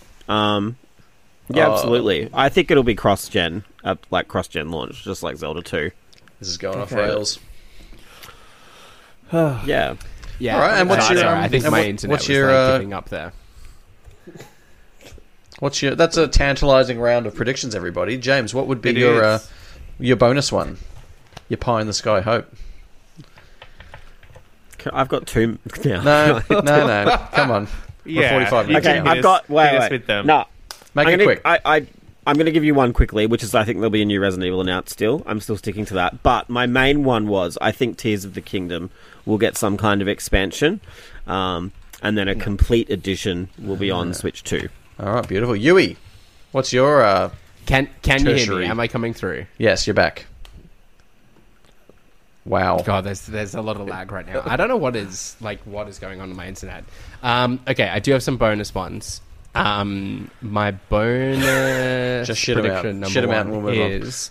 Yeah, absolutely. I think it'll be cross-gen, like cross-gen launch, just like Zelda 2. This is going off rails. Yeah. Yeah. All right, and what's your... I think my internet was giving up there. What's your? That's a tantalising round of predictions, everybody. James, what would be your bonus one? Your pie in the sky hope. I've got two now. No. Come on. Yeah. 45 minutes. Okay, now. I've got... Wait. With them. No. Make it quick. I'm going to give you one quickly, which is I think there'll be a new Resident Evil announced still. I'm still sticking to that. But my main one was I think Tears of the Kingdom will get some kind of expansion. And then a complete edition will be on Switch 2. All right, beautiful. Yui, what's your... Can you hear tertiary? me? Am I coming through? Yes, you're back. Wow. God, there's a lot of lag right now. I don't know what is going on my internet. Okay, I do have some bonus ones. My bonus Just shit 'em out. prediction number Shit 'em out and one we'll move on. is...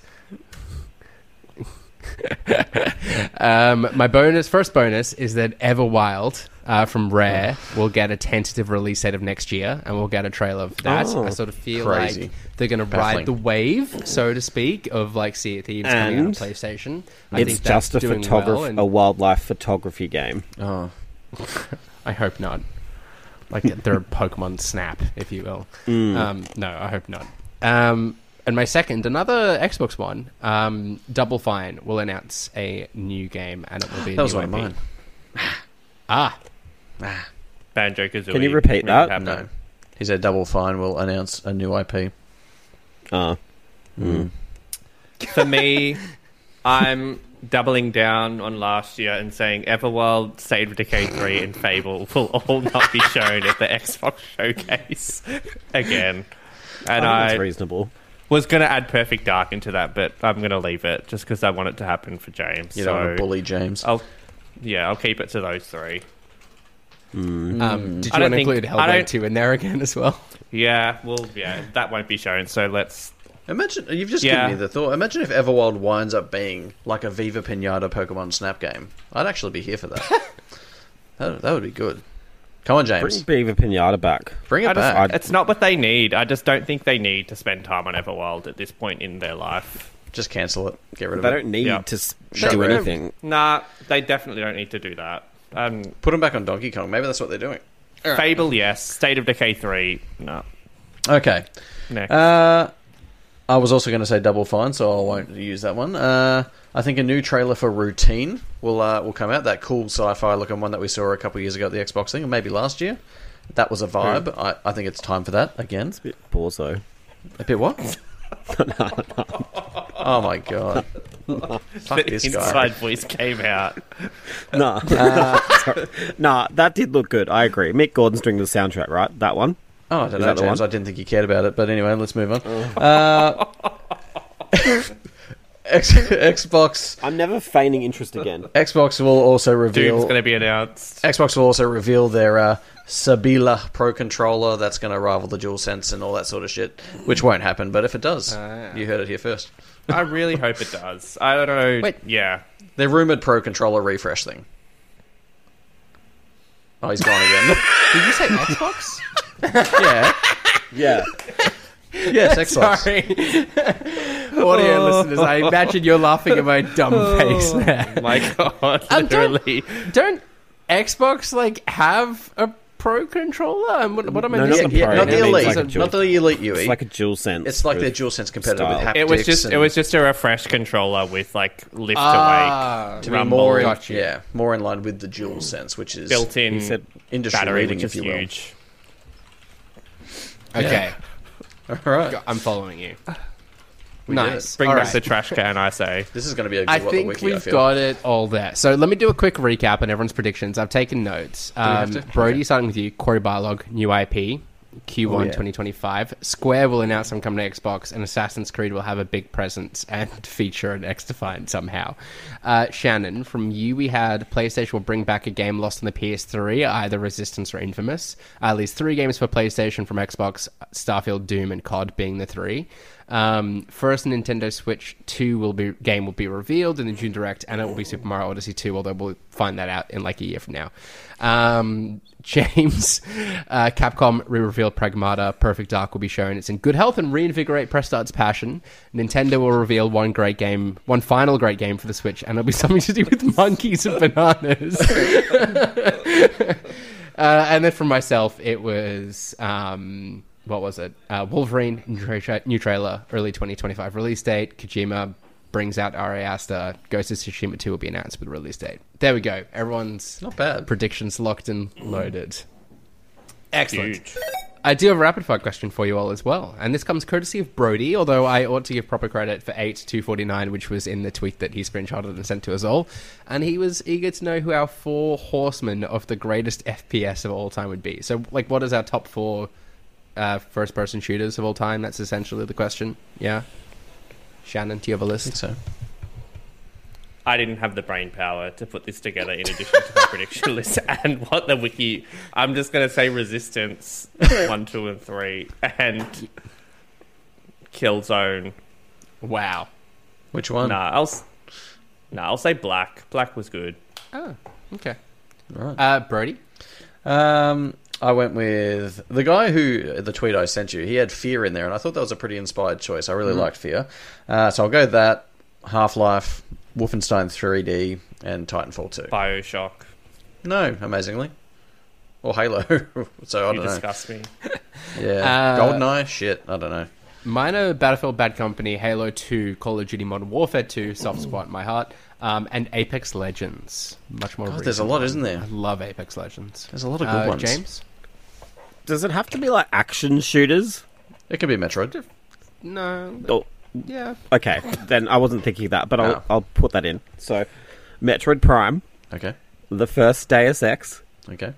my first bonus is that Everwild from Rare will get a tentative release date of next year, and we'll get a trailer of that. Oh, I sort of feel crazy. like they're going to Baffling. ride the wave, so to speak, of like Sea of Thieves coming out on And PlayStation. It's just a wildlife photography game. Oh. I hope not. Like they're Pokemon Snap, if you will. No, I hope not. And my second, another Xbox one, Double Fine will announce a new game, and it will be a That was new one of IP. mine. Banjo-Kazooie. Can you repeat that? No. He said Double Fine will announce a new IP. For me, I'm doubling down on last year and saying Everwild, State of Decay 3, and Fable will all not be shown at the Xbox Showcase again. And I think I that's reasonable. was going to add Perfect Dark into that, but I'm going to leave it just because I want it to happen for James. You don't want to bully James. I'll keep it to those three. Did you I want don't to think- include I Hellblade don't- 2 in there again as well? Yeah, that won't be shown, so let's... Imagine, you've just given me the thought. Imagine if Everwild winds up being like a Viva Pinata Pokemon Snap game. I'd actually be here for that. that would be good. Come on, James. Bring Beaver Pinata back. Bring it back. It's not what they need. I just don't think they need to spend time on Everwild at this point in their life. Just cancel it. Get rid of They it. don't need Yeah. to Shut do it. anything. Nah, they definitely don't need to do that. Put them back on Donkey Kong. Maybe that's what they're doing. Fable, yes. State of Decay 3, no. Okay. Next. I was also going to say Double Fine, so I won't use that one. I think a new trailer for Routine will come out. That cool sci-fi looking one that we saw a couple of years ago at the Xbox thing, or maybe last year. That was a vibe. I think it's time for that again. It's a bit borzo. A bit what? Oh my god! Fuck The this inside guy. voice came out. Nah. Nah, that did look good. I agree. Mick Gordon's doing the soundtrack, right? That one? Oh, I don't Is know, that the James. one? I didn't think you cared about it, but anyway, let's move on. Xbox. I'm never feigning interest again. Xbox will also reveal. Doom's going to be announced. Xbox will also reveal their Sabila Pro controller that's going to rival the DualSense and all that sort of shit, which won't happen. But if it does, you heard it here first. I really hope it does. I don't know. Wait. Yeah. Their rumored Pro controller refresh thing. Oh, he's gone again. Did you say Xbox? Yeah. Yeah. Yes, Xbox. Sorry. Audio listeners, I imagine you're laughing at my dumb face there. My God, Don't- literally. Don't Xbox, like, have a Pro controller? What am I No, not missing? the Pro. Not the It means Elite. like a dual- Not the Elite UE. It's like a dual sense. It's like their DualSense competitor with style. haptics. It was just a refresh controller with like lift Ah, to be rumble. more in, Got you. yeah, more in line with the DualSense, which is built-in He said industry battery, leading, which if is you will. huge. Okay, All right. I'm following you. We Nice. did Bring All back right. the trash can, I say. This is going to be a good I What the think Wiki, I we've feel. got it all there. So let me do a quick recap on everyone's predictions. I've taken notes. have to? Brody, starting with you. Cory Barlog, new IP. Q1 yeah. 2025. Square will announce them coming to Xbox, and Assassin's Creed will have a big presence and feature an X-Defiant somehow. Shannon, from you, we had PlayStation will bring back a game lost on the PS3, either Resistance or Infamous. At least 3 games for PlayStation from Xbox, Starfield, Doom, and COD being the 3. First Nintendo Switch 2 game will be revealed in the June Direct, and it will be Super Mario Odyssey 2, although we'll find that out in like a year from now. James, Capcom re-revealed Pragmata. Perfect Dark will be shown. It's in good health and reinvigorate press start's passion. Nintendo will reveal one final great game for the Switch, and it'll be something to do with monkeys and bananas. And then from myself, it was... what was it? Wolverine, new trailer, early 2025 release date. Kojima brings out Ari Aster. Ghost of Tsushima 2 will be announced with release date. There we go. Everyone's Not bad. predictions locked and loaded. Excellent. Huge. I do have a rapid fire question for you all as well. And this comes courtesy of Brody, although I ought to give proper credit for 8249, which was in the tweet that he screenshotted and sent to us all. And he was eager to know who our 4 horsemen of the greatest FPS of all time would be. So, like, what is our top 4 first-person shooters of all time? That's essentially the question. Yeah? Shannon, do you have a I list? think so. I didn't have the brain power to put this together in addition to my prediction list and what the wiki... I'm just going to say Resistance 1, 2, and 3 and Killzone. Wow. Which one? I'll say Black. Black was good. Oh, okay. Right. Brody? I went with the guy who, the tweet I sent you, he had Fear in there, and I thought that was a pretty inspired choice. I really liked Fear. So I'll go with that, Half-Life, Wolfenstein 3D, and Titanfall 2. Bioshock. No, amazingly. Or Halo. So I You don't know. disgust me. Yeah. GoldenEye? Shit, I don't know. Mine are Battlefield Bad Company, Halo 2, Call of Duty Modern Warfare 2, soft spot in my heart, and Apex Legends. Much more God, there's a lot, isn't there? I love Apex Legends. There's a lot of good ones. James? Does it have to be like action shooters? It could be Metroid. No. Oh, Yeah. okay, then I wasn't thinking that, but No. I'll put that in. So, Metroid Prime, Okay. the first Deus Ex, Okay.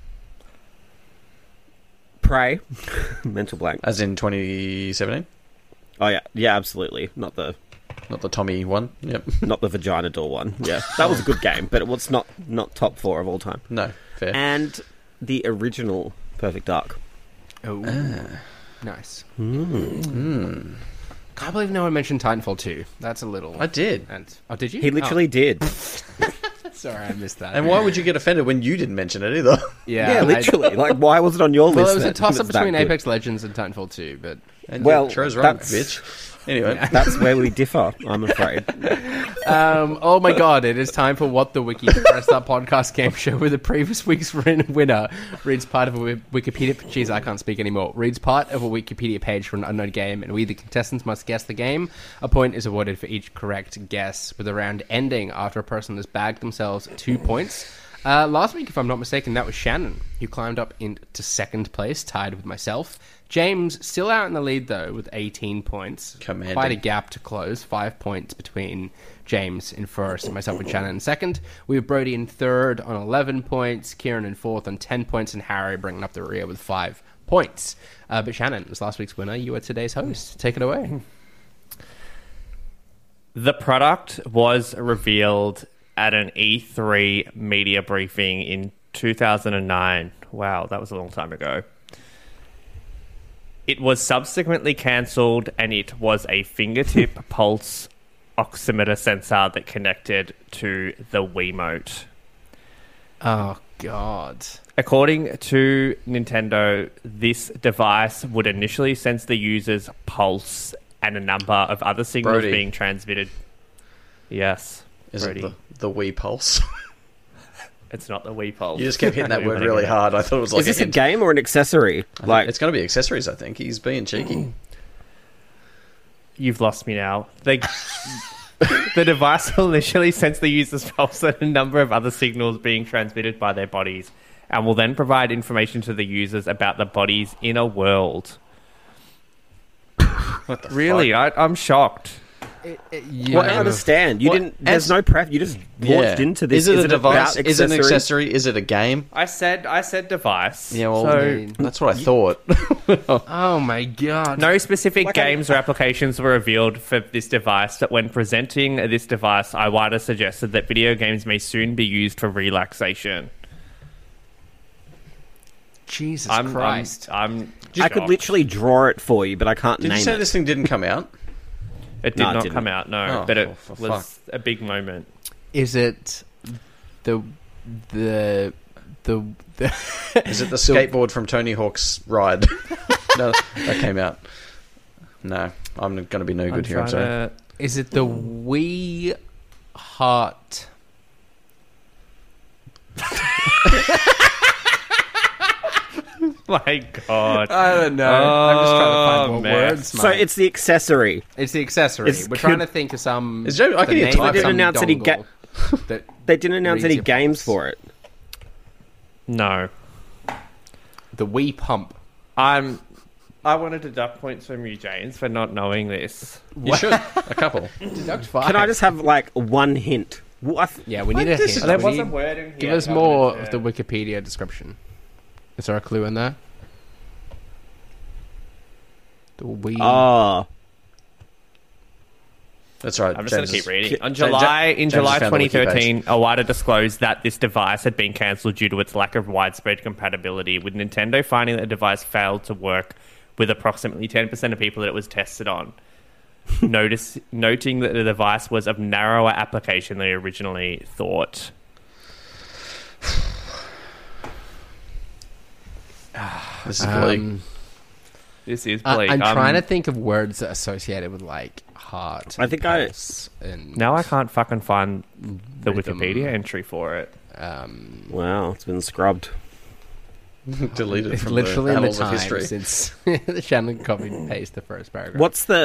Prey, mental blank. As in 2017? Oh yeah, absolutely. Not the Not the Tommy one? Yep. vagina door one. Yeah, that was a good game, but it was not top 4 of all time. No, fair. And the original Perfect Dark. Oh. Nice. Can't believe no one mentioned Titanfall 2. That's a little... I did. And, did you? He literally did. Sorry, I missed that. And why would you get offended when you didn't mention it either? Yeah, literally. Like, why was it on your Well, list? it was a then? toss-up It's that between good. Apex Legends and Titanfall 2, but... And Well, you chose wrong, that's- bitch. Anyway. That's where we differ, I'm afraid. Oh my god, it is time for What the Wiki, the Press Start podcast game show where the previous week's winner reads part of a Wikipedia... Jeez, I can't speak anymore. Reads part of a Wikipedia page for an unknown game, and we, the contestants, must guess the game. A point is awarded for each correct guess, with the round ending after a person has bagged themselves 2 points. Last week, if I'm not mistaken, that was Shannon, who climbed up into second place, tied with myself. James, still out in the lead, though, with 18 points. Commanding. Quite a gap to close. 5 points between James in first and myself and Shannon in second. We have Brody in third on 11 points, Kieran in fourth on 10 points, and Harry bringing up the rear with 5 points. But Shannon, as last week's winner, you are today's host. Take it away. The product was revealed at an E3 media briefing in 2009. Wow, that was a long time ago. It was subsequently cancelled, and it was a fingertip pulse oximeter sensor that connected to the Wiimote. Oh, God. According to Nintendo, this device would initially sense the user's pulse and a number of other signals Brody. being transmitted. Yes, Is Brody. it the Wii Pulse? It's not the Wii Pulse. You just kept hitting that We word wanna really get it. hard. I thought it was like Is this a hint. game or an accessory? Like, It's going to be accessories, I think. He's being cheeky. You've lost me now. The device will initially sense the user's pulse and a number of other signals being transmitted by their bodies, and will then provide information to the users about the body's inner world. What the Really, fuck? I'm shocked. Yeah. Well, I don't understand. You What? didn't. There's no prep. You just launched into this. Is it a device? about Is it an accessory? accessory? Is it a game? I said device. Yeah, well, so that's what I thought. Oh my god. no specific Like games or applications were revealed for this device, but when presenting this device, Iwata suggested that video games may soon be used for relaxation. Jesus I'm Christ. I'm I could shocked. literally draw it for you, but I can't Did name you say it. this thing didn't come out? It did No, it not didn't. come out, no, Oh, but it oh, for was a big moment. Is it the Is it the skateboard from Tony Hawk's Ride? No, that came out. No, I'm going to be no good here. I'm sorry. is it the Wii Heart? My God. I don't know. I'm just trying to find more man. words. So mate. it's the accessory. It's the accessory. it's We're trying to think of some. Is there- I can the hear name type. of They some didn't announce any dongle that They didn't announce reads any your games voice. for it. No. The Wii Pump. I want to deduct points from you, James, for not knowing this. You should. A couple. Deduct 5. Can I just have like one hint? What? Yeah, we need a this hint. is- There We was a need- word in here. Give us that I more wanted of to- the Wikipedia description. Is there a clue in there? The Wii. Oh, That's right. I'm just going to James keep reading. is- In Ja- July James has found the wiki page. 2013, Iwata disclosed that this device had been cancelled due to its lack of widespread compatibility, with Nintendo finding that the device failed to work with approximately 10% of people that it was tested on. Noting that the device was of narrower application than they originally thought. This is bleak. This is bleak. I'm trying to think of words that are associated with like heart. I think I- and Now I can't fucking find the Rhythm. Wikipedia entry for it. wow! It's been scrubbed. Deleted It's from literally the in the annals of time history. since Shannon copied and pasted the first paragraph. What's the?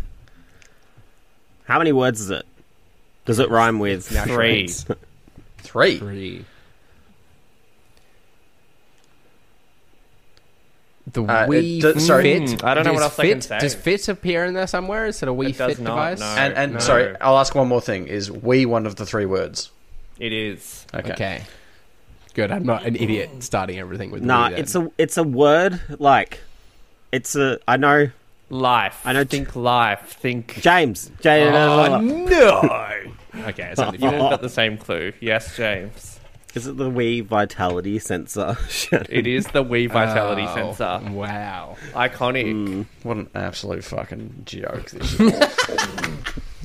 How many words is it? Does it rhyme with? Now 3. shreds. 3. 3. The It Wii does- sorry. Fit. I don't know Does what else I can Fit- say. Does Fit appear in there somewhere? Is it a Wii It does Fit not, device? no. And No. sorry, I'll ask one more thing. Is we one of the 3 words? It is. Okay. Good. I'm not an idiot starting everything with Nah, Wii then. it's a word like. It's a. I know. Life. I know- Think life. Think... James. Oh, no! Okay, it's only You didn't got the same clue. Yes, James. Is it the Wii Vitality sensor? It is the Wii Vitality Oh, sensor. Wow. Iconic. What an absolute fucking joke. This is awful.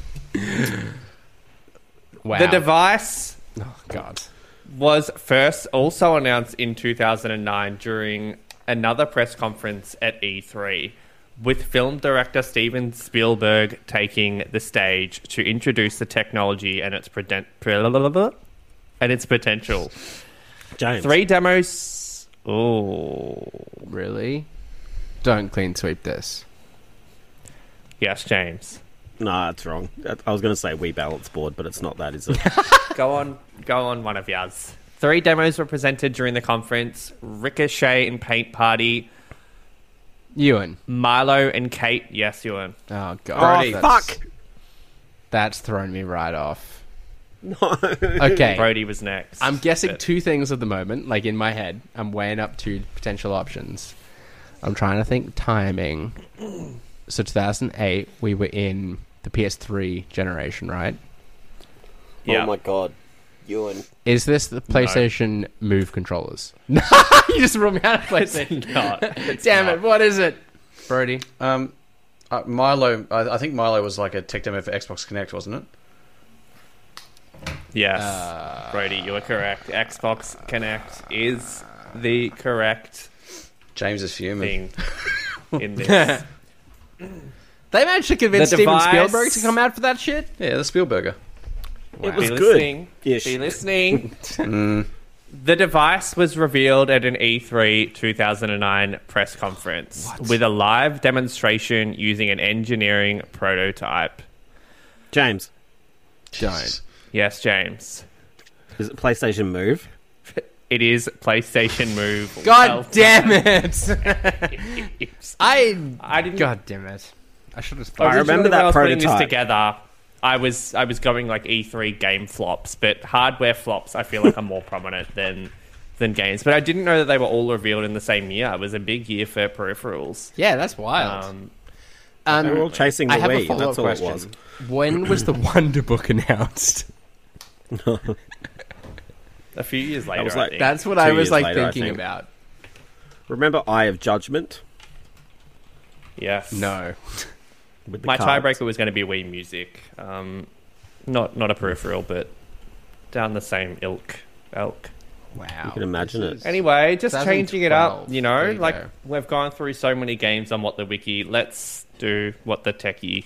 Wow. The device Oh, God. was first also announced in 2009 during another press conference at E3, with film director Steven Spielberg taking the stage to introduce the technology and its potential. James. 3 demos. Oh, Really? Don't clean sweep this. yes, James. No, that's wrong. I was going to say Wii Balance Board, but it's not that, is it? Go on, one of yours. 3 demos were presented during the conference: Ricochet and Paint Party, Ewan. Milo and Kate. Yes, Ewan. Oh, God. Oh, That's- fuck! That's thrown me right off. No. Okay. Brody was next. I'm guessing But- 2 things at the moment, like in my head. I'm weighing up 2 potential options. I'm trying to think timing. So 2008, we were in the PS3 generation, right? Yeah. Oh my god. Ewan. Is this the PlayStation Move controllers? No, you just ruled me out of PlayStation. Damn it, what is it? Brody. Milo, I think Milo was like a tech demo for Xbox Connect, wasn't it? Yes, Brody, you are correct. Xbox Connect is the correct James is fuming. thing in this. They managed to convince The Steven device- Spielberg to come out for that shit? Yeah, the Spielberger. It was Be good. listening. Ish. Be listening. The device was revealed at an E3 2009 press conference with a live demonstration using an engineering prototype. James. Don't. Yes, James. Is it PlayStation Move? It is PlayStation Move. God Well, damn it! I I didn't. God damn it. I should have. I remember Originally, that when I was putting prototype. this together, I was going like E3 game flops, but hardware flops I feel like are more prominent than games. But I didn't know that they were all revealed in the same year. It was a big year for peripherals. Yeah, that's wild. They were all chasing the I have a Wii. follow-up That's all it question. was. When was the Wonder Book announced? A few years later, was I like- think. That's what 2 I was years like later, I thinking think. about. Remember Eye of Judgment? Yes. No. With the My cards? tiebreaker was going to be Wii Music. Not a peripheral, but down the same ilk. Wow. You can imagine This it. is- Anyway, just changing it up, 2012. you know, There you like go. we've gone through so many games on What the Wiki. Let's do What the Techie.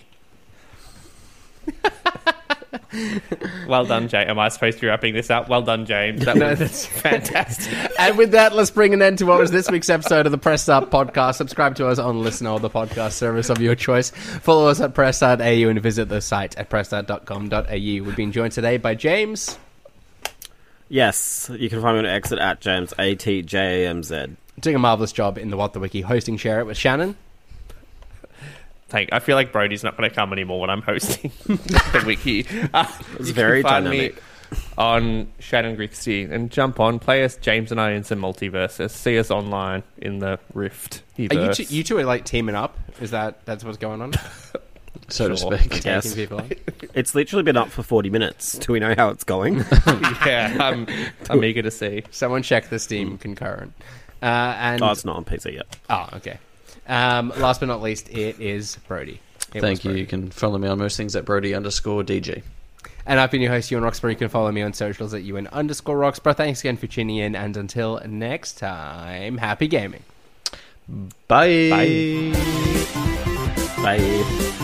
Well done, James. Am I supposed to be wrapping this up? Well done, James. That No, was that's fantastic. And with that, let's bring an end to what was this week's episode of the Press Start podcast. Subscribe to us on Listen or the podcast service of your choice. Follow us at pressstart.au and visit the site at pressstart.com.au. We've been joined today by James. Yes, you can find me on Exit at James ATJAMZ. Doing a marvellous job in the What the Wiki hosting. Share it with Shannon. I feel like Brody's not going to come anymore when I'm hosting the wiki. It's You very can find dynamic. me on Shannon Grixty and jump on, play us, James and I, in some multiverses. See us online in the Rift. Are you two are like teaming up? Is that's what's going on? So to Sure. speak. Yes. Taking people on? It's literally been up for 40 minutes. Do we know how it's going? Yeah, I'm eager to see. Someone check the Steam concurrent. And Oh, it's not on PC yet. oh, okay. Last but not least, it is Brody. It was Thank you. Brody. You can follow me on most things at Brody_DG. And I've been your host, Ewan Roxburgh. You can follow me on socials at Ewan_Roxburgh. Thanks again for tuning in, and until next time, happy gaming. Bye. Bye. Bye.